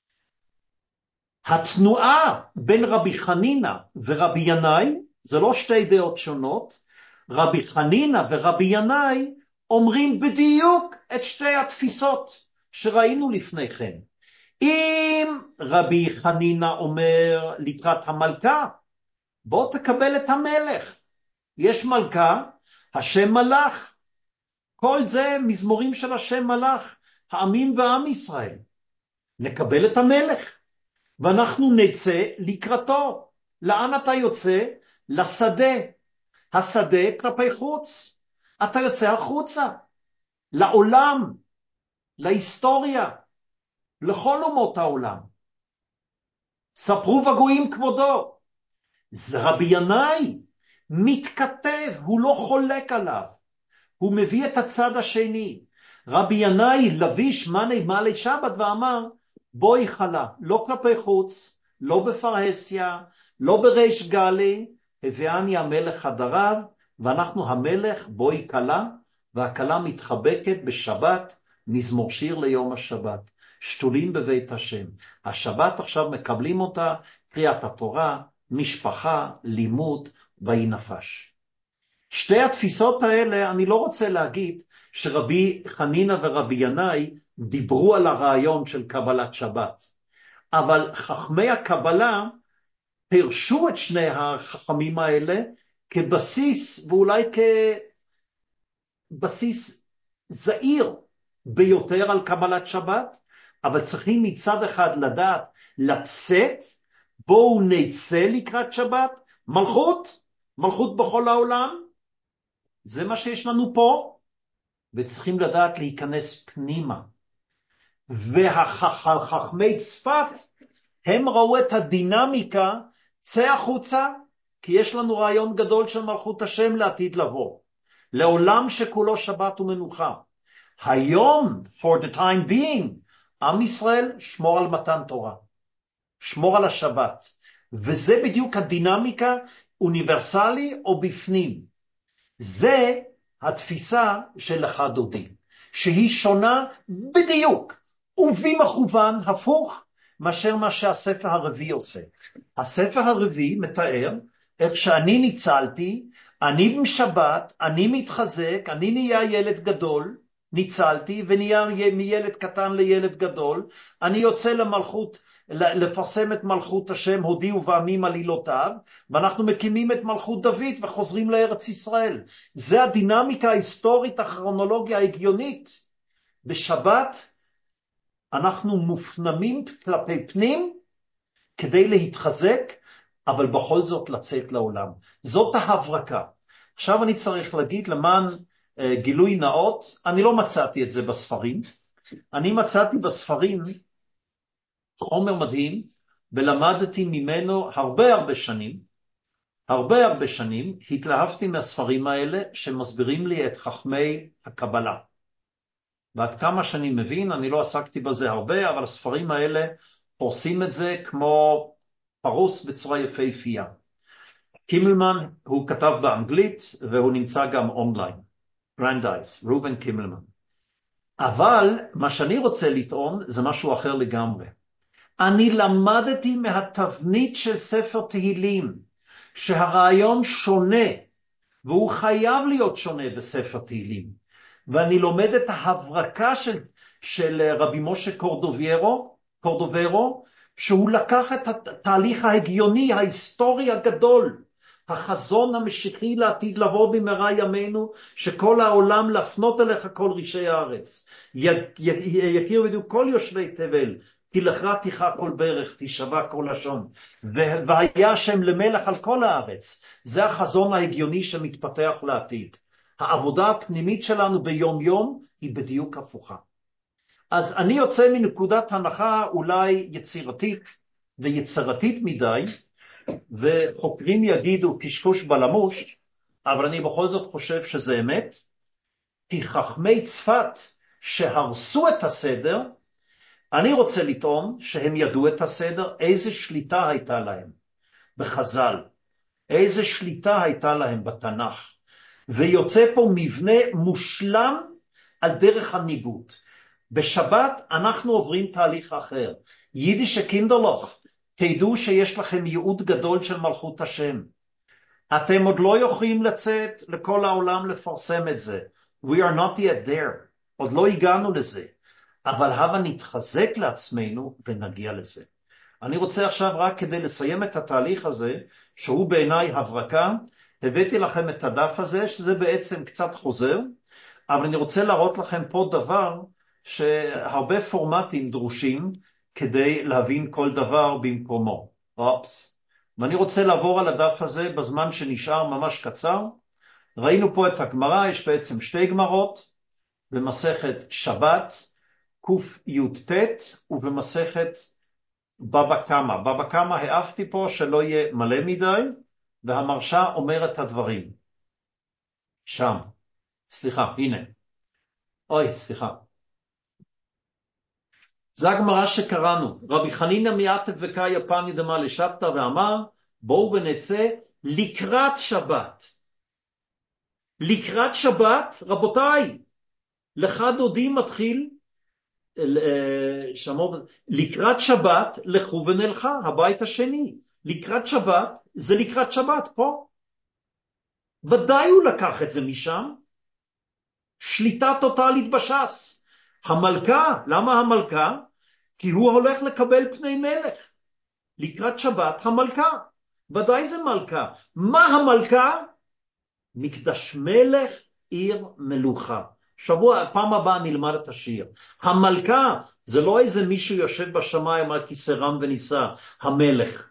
התנועה בין רבי חנינא ורבי ינאי, זה לא שתי דעות שונות. רבי חנינא ורבי ינאי אומרים בדיוק את שתי התפיסות שראינו לפני כן. אם רבי חנינא אומר לקראת המלכה, בוא תקבל את המלך. יש מלכה, השם מלך. כל זה מזמורים של השם מלך, העמים ועם ישראל. נקבל את המלך, ואנחנו נצא לקראתו. לאן אתה יוצא? לשדה. השדה כלפי חוץ. אתה יוצא החוצה. לעולם. להיסטוריה. לכל אומות העולם. ספרו וגויים כבודו. זה רבי ינאי. מתכתב, הוא לא חולק עליו. הוא מביא את הצד השני. רבי ינאי לביש מני מעלי שבת ואמר, בואי חלה, לא כלפי חוץ, לא בפרהסיה, לא בריש גלי, הביאני המלך חדריו, ואנחנו המלך, בואי כלה, והכלה מתחבקת בשבת, מזמור שיר ליום השבת, שתולים בבית השם. השבת עכשיו מקבלים אותה, קריאת התורה, משפחה, לימוד, ויהי נפש. שתי התפיסות האלה, אני לא רוצה להגיד שרבי חנינא ורבי ינאי דיברו על הרעיון של קבלת שבת, אבל חכמי הקבלה פרשו את שני החכמים האלה כבסיס, ואולי כבסיס זהיר ביותר על קבלת שבת, אבל צריכים מצד אחד לדעת לצאת, בואו נצא לקראת שבת, מלכות בכל העולם, זה מה שיש לנו פה, וצריכים לדעת להיכנס פנימה. והחכמי צפת, הם ראו את הדינמיקה, צא החוצה, כי יש לנו רעיון גדול של מלכות השם לעתיד לבוא. לעולם שכולו שבת ומנוחה. היום, for the time being, עם ישראל שמור על מתן תורה. שמור על השבת. וזה בדיוק הדינמיקה, אוניברסלי או בפנים. זה התפיסה של לך דודי, שהיא שונה בדיוק, ובמכוון הפוך, מאשר מה שהספר הרביעי עושה. הספר הרביעי מתאר איך שאני ניצלתי, אני בשבת, אני מתחזק, אני נהיה ילד גדול, ניצלתי ונהיה מילד קטן לילד גדול, אני יוצא למלכות, לפרסם את מלכות השם, הודיעו ועמים עלילותיו, ואנחנו מקימים את מלכות דוד וחוזרים לארץ ישראל. זה הדינמיקה ההיסטורית, הכרונולוגיה ההגיונית. בשבת אנחנו מופנמים כלפי פנים כדי להתחזק, אבל בכל זאת לצאת לעולם. זאת ההברקה. עכשיו אני צריך להגיד למען גילוי נאות, אני לא מצאתי את זה בספרים, אני מצאתי בספרים חומר מדהים, ולמדתי ממנו הרבה שנים, התלהבתי מהספרים האלה שמסבירים לי את חכמי הקבלה. ועד כמה שאני מבין, אני לא עסקתי בזה הרבה, אבל הספרים האלה פורסים את זה כמו פרוס בצורה יפהפייה. קימלמן הוא כתב באנגלית והוא נמצא גם אונליין. ברנדייס, ראובן קימלמן. אבל מה שאני רוצה לטעון זה משהו אחר לגמרי. אני למדתי מהתבנית של ספר תהילים, שהרעיון שונה, והוא חייב להיות שונה בספר תהילים. ואני לומד את ההברקה של רבי משה קורדוברו, שהוא לקח את התהליך ההגיוני, ההיסטורי הגדול, החזון המשיחי לעתיד לבוא במהרה ימינו, שכל העולם להפנות אליך כל רישי הארץ. יכיר בדיוק כל יושבי תבל, כי לך תיכה כל ברך, תשבע כל לשון. והיה השם למלך על כל הארץ. זה החזון ההגיוני שמתפתח לעתיד. העבודה הפנימית שלנו ביום יום היא בדיוק הפוכה. אז אני יוצא מנקודת הנחה אולי יצירתית ויצירתית מדי, וחוקרים יגידו קשקוש בלמוש, אבל אני בכל זאת חושב שזה אמת, כי חכמי צפת שהרסו את הסדר, אני רוצה לטעון שהם ידעו את הסדר, איזה שליטה הייתה להם בחז"ל, איזה שליטה הייתה להם בתנ"ך, ויוצא פה מבנה מושלם על דרך הניגוד. בשבת אנחנו עוברים תהליך אחר. יידיש קינדרלוך, תדעו שיש לכם ייעוד גדול של מלכות השם. אתם עוד לא יכולים לצאת לכל העולם לפרסם את זה. We are not yet there. עוד לא הגענו לזה. אבל הבה נתחזק לעצמנו ונגיע לזה. אני רוצה עכשיו רק כדי לסיים את התהליך הזה, שהוא בעיניי הברקה, הבאתי לכם את הדף הזה, שזה בעצם קצת חוזר, אבל אני רוצה להראות לכם פה דבר, שהרבה פורמטים דרושים, כדי להבין כל דבר במקומו. אופס. ואני רוצה לעבור על הדף הזה בזמן שנשאר ממש קצר. ראינו פה את הגמרא, יש בעצם שתי גמרות, במסכת שבת, קי"ט, ובמסכת בבא קמא. בבא קמא העפתי פה שלא יהיה מלא מדי, והמרשה אומר את הדברים. שם. סליחה, הנה. אוי, סליחה. זה הגמרא שקראנו. רבי חנינא מיעטב וקאיה פני דמא לשבתא ואמר, בואו ונצא לקראת שבת. לקראת שבת, רבותיי, לך דודי מתחיל, לקראת שבת, לכו ונלכה, הבית השני. לקראת שבת, זה לקראת שבת פה. ודאי הוא לקח את זה משם. שליטה טוטלית בש"ס. המלכה, למה המלכה? כי הוא הולך לקבל פני מלך. לקראת שבת המלכה. ודאי זה מלכה. מה המלכה? מקדש מלך עיר מלוכה. פעם הבאה נלמד את השיר. המלכה זה לא איזה מישהו יושב בשמיים על כיסא רם ונישא, המלך.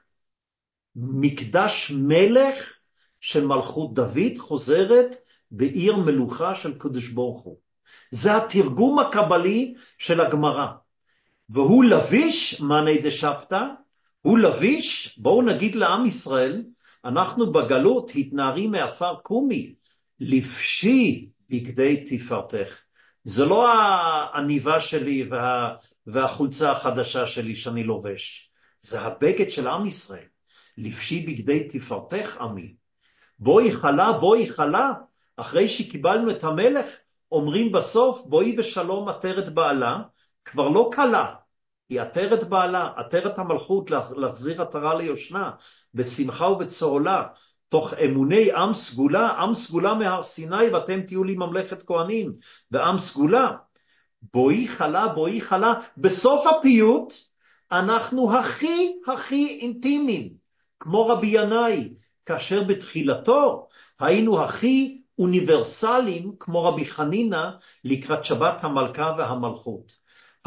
מקדש מלך של מלכות דוד חוזרת בעיר מלוכה של קדוש ברוך הוא. זה התרגום הקבלי של הגמרא. והוא לביש, מני דשפטה, הוא לביש, בואו נגיד לעם ישראל, אנחנו בגלות התנערים מעפר קומי, לבשי בגדי תפארתך. זה לא העניבה שלי והחולצה החדשה שלי שאני לובש, זה הבגד של עם ישראל. לבשי בגדי תפארתך עמי. בואי חלה, בואי חלה, אחרי שקיבלנו את המלך, אומרים בסוף, בואי בשלום עטרת בעלה, כבר לא קלה, היא עטרת בעלה, עטרת המלכות, להחזיר עטרה ליושנה, בשמחה ובצהולה, תוך אמוני עם סגולה מהר סיני, ואתם תהיו לי ממלכת כהנים, ועם סגולה. בואי חלה, בואי חלה, בסוף הפיוט, אנחנו הכי אינטימיים, כמו רבי ינאי, כאשר בתחילתו היינו הכי אוניברסליים, כמו רבי חנינה, לקראת שבת המלכה והמלכות.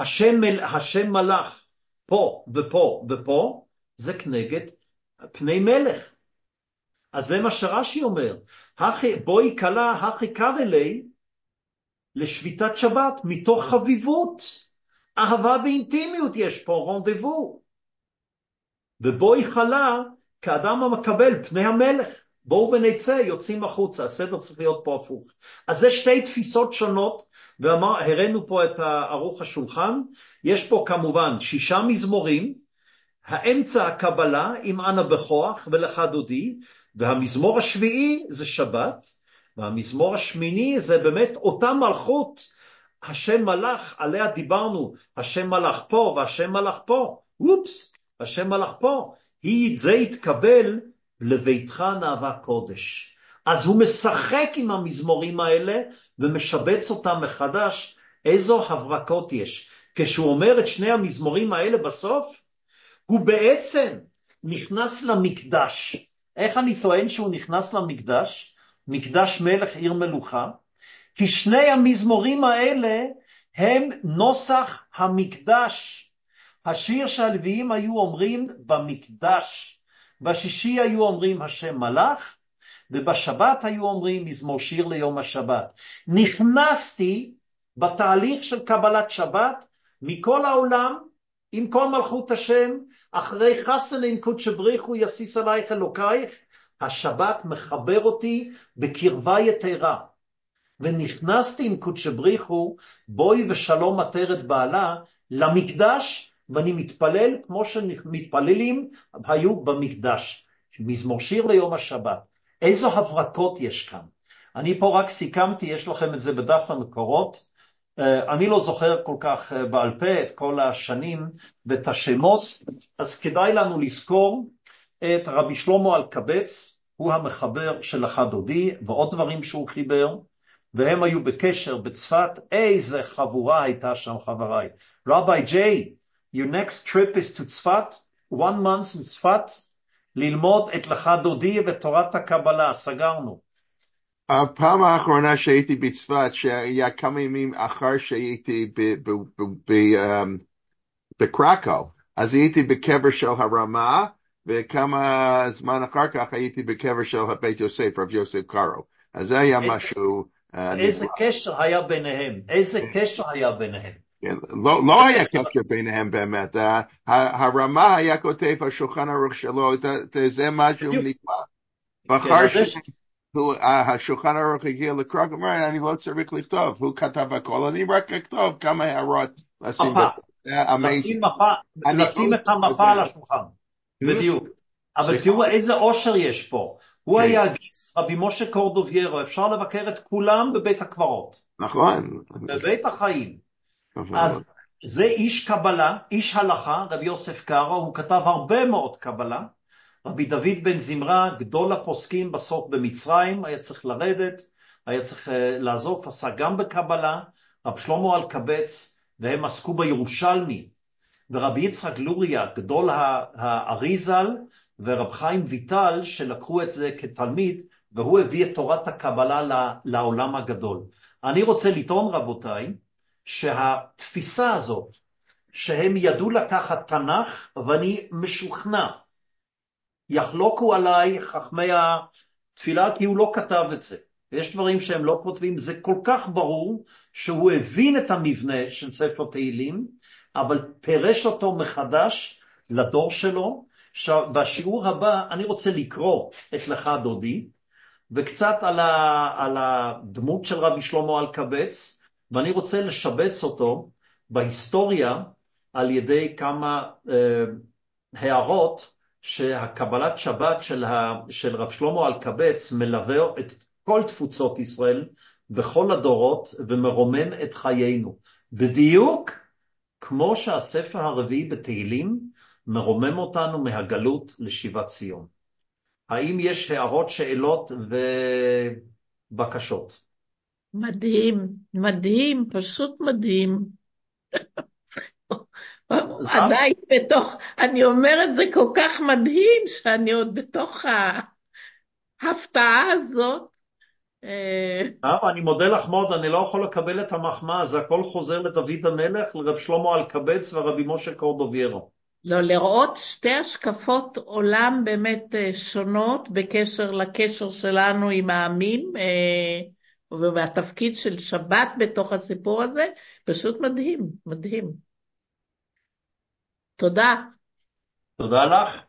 השם מלך, פה ופה ופה, זה כנגד פני מלך. אז זה מה שרש"י אומר, בואי כלה, הכי קר אלי, לשביתת שבת, מתוך חביבות, אהבה ואינטימיות יש פה, רונדבו. ובואי חלה, כאדם המקבל פני המלך, בואו ונצא, יוצאים החוצה, הסדר צריך להיות פה הפוך. אז זה שתי תפיסות שונות, והראינו פה את ערוך השולחן, יש פה כמובן 6 מזמורים, האמצע הקבלה עם אנה בכוח ולך דודי, והמזמור השביעי זה שבת, והמזמור השמיני זה באמת אותה מלכות, השם מלך, עליה דיברנו, השם מלך פה והשם מלך פה, אופס, השם מלך פה, זה יתקבל לביתך נאווה קודש. אז הוא משחק עם המזמורים האלה ומשבץ אותם מחדש, איזו הברקות יש. כשהוא אומר את שני המזמורים האלה בסוף, הוא בעצם נכנס למקדש. איך אני טוען שהוא נכנס למקדש? מקדש מלך עיר מלוכה. כי שני המזמורים האלה הם נוסח המקדש. השיר שהלוויים היו אומרים במקדש. בשישי היו אומרים השם מלך, ובשבת היו אומרים מזמור שיר ליום השבת. נכנסתי בתהליך של קבלת שבת מכל העולם, עם כל מלכות השם, אחרי חסן עם קודש בריחו יסיס עלייך אלוקייך, השבת מחבר אותי בקרבה יתרה. ונכנסתי עם קודש בריחו, בואי ושלום עטרת בעלה, למקדש, ואני מתפלל כמו שמתפללים היו במקדש. מזמור שיר ליום השבת. איזו הברקות יש כאן. אני פה רק סיכמתי, יש לכם את זה בדף המקורות, אני לא זוכר כל כך בעל פה את כל השנים ואת השמות, אז כדאי לנו לזכור את רבי שלמה אלקבץ, הוא המחבר של החדודי, ועוד דברים שהוא חיבר, והם היו בקשר בצפת, איזה חבורה הייתה שם חבריי. רבי ג'יי, your next trip is to צפת, 1 month in צפת, ללמוד את לחדודי ותורת הקבלה, סגרנו. הפעם האחרונה שהייתי בצפת, שהיה כמה ימים אחר שהייתי בקרקו, אז הייתי בקבר של הרמה, וכמה זמן אחר כך הייתי בקבר של בית יוסף, רב יוסף קארו. אז זה היה משהו... איזה קשר היה ביניהם? איזה קשר היה ביניהם? לא היה קשר ביניהם באמת. הרמה היה כותב השולחן ערוך שלו, זה משהו נפלא. ואחר השולחן ערוך הגיע לקרקו, אומר, אני לא צריך לכתוב, הוא כתב הכל, אני רק אכתוב כמה הערות לשים לשים את המפה על השולחן. בדיוק. אבל תראו איזה עושר יש פה. הוא היה גיס רבי משה קורדוביירו, אפשר לבקר את כולם בבית הקברות. נכון. בבית החיים. אז זה איש קבלה, איש הלכה, רבי יוסף קארו, הוא כתב הרבה מאוד קבלה. רבי דוד בן זמרה, גדול הפוסקים בסוף במצרים, היה צריך לרדת, היה צריך לעזוב, עשה גם בקבלה, רב שלמה אלקבץ, והם עסקו בירושלמי, ורבי יצחק לוריה, גדול האריזל, ורב חיים ויטל, שלקחו את זה כתלמיד, והוא הביא את תורת הקבלה לעולם הגדול. אני רוצה לטעון רבותיי, שהתפיסה הזאת, שהם ידעו לקחת תנ"ך, ואני משוכנע, יחלוקו עליי חכמי התפילה, כי הוא לא כתב את זה. ויש דברים שהם לא כותבים, זה כל כך ברור שהוא הבין את המבנה של ספר תהילים, אבל פירש אותו מחדש לדור שלו. בשיעור הבא אני רוצה לקרוא את לך דודי, וקצת על הדמות של רבי שלמה אלקבץ, ואני רוצה לשבץ אותו בהיסטוריה על ידי כמה הערות שהקבלת שבת של רב שלמה אלקבץ מלווה את כל תפוצות ישראל בכל הדורות ומרומם את חיינו. בדיוק כמו שהספר הרביעי בתהילים מרומם אותנו מהגלות לשיבת ציון. האם יש הערות, שאלות ובקשות? מדהים, מדהים, פשוט מדהים. עדיין בתוך, אני אומרת, זה כל כך מדהים שאני עוד בתוך ההפתעה הזאת. אני מודה לך מאוד, אני לא יכול לקבל את המחמאה, זה הכל חוזר לדוד המלך, לרב שלמה אלקבץ ורבי משה קורדוביירו. לא, לראות שתי השקפות עולם באמת שונות בקשר לקשר שלנו עם העמים, והתפקיד של שבת בתוך הסיפור הזה, פשוט מדהים, מדהים. תודה. תודה לך.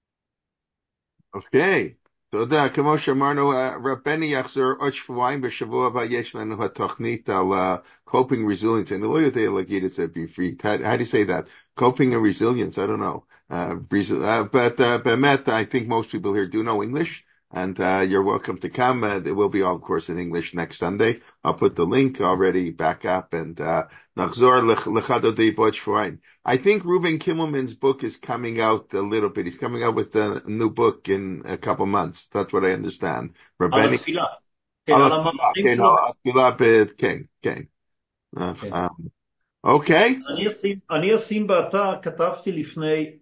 אוקיי, תודה. כמו שאמרנו, רב בני יחזור עוד שבועיים, בשבוע הבא יש לנו התוכנית על coping resilience. אני לא יודע להגיד את זה בעברית. How do you say that? Coping and resilience, I don't know. But באמת, I think most people here do know English, and you're welcome to come. It will be all, of course, in English next Sunday. I'll put the link already back up, and נחזור לחדודי בעוד שבועיים. I think Reuben Kimmelman's book is coming out a little bit. He's coming out with a new book in a couple months. That's what I understand. על התפילה. על התפילה, כן. אוקיי. אני אשים באתר, כתבתי לפני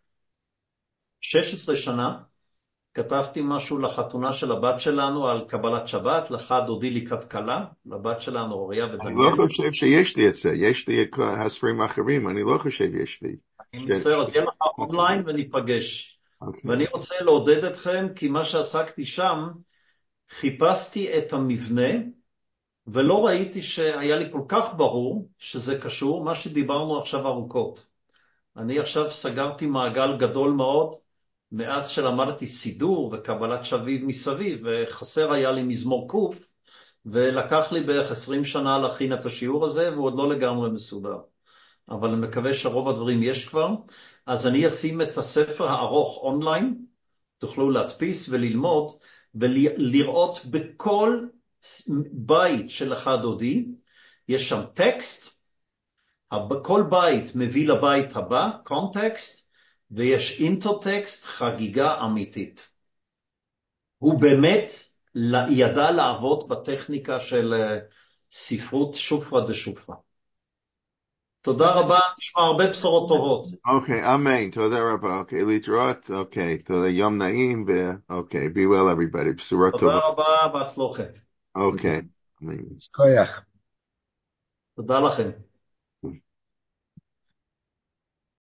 16 שנה, כתבתי משהו לחתונה של הבת שלנו על קבלת שבת, לך דודי לקראת כלה, לבת שלנו אוריה ודניאל. אני לא חושב שיש לי את זה, יש לי הספרים אחרים, אני לא חושב יש לי. אני מצטער, אז יהיה לך אונליין וניפגש. ואני רוצה לעודד אתכם, כי מה שעסקתי שם, חיפשתי את המבנה, ולא ראיתי שהיה לי כל כך ברור שזה קשור, מה שדיברנו עכשיו ארוכות. אני עכשיו סגרתי מעגל גדול מאוד, מאז שלמדתי סידור וקבלת שביב מסביב, וחסר היה לי מזמור קוף, ולקח לי בערך 20 שנה להכין את השיעור הזה, והוא עוד לא לגמרי מסודר. אבל אני מקווה שרוב הדברים יש כבר. אז אני אשים את הספר הארוך אונליין, תוכלו להדפיס וללמוד, ולראות בכל בית של אחד דודי, יש שם טקסט, כל בית מביא לבית הבא, קונטקסט, ויש אינטרטקסט, חגיגה אמיתית. הוא באמת ידע לעבוד בטכניקה של ספרות שופרה דשופרה. תודה רבה, נשמע הרבה בשורות טובות. אוקיי, אמן, תודה רבה. אוקיי, להתראות, אוקיי, תודה, יום נעים, ואוקיי, be well everybody, בשורות טובות. תודה רבה, בהצלחה. אוקיי. כוח. תודה לכם.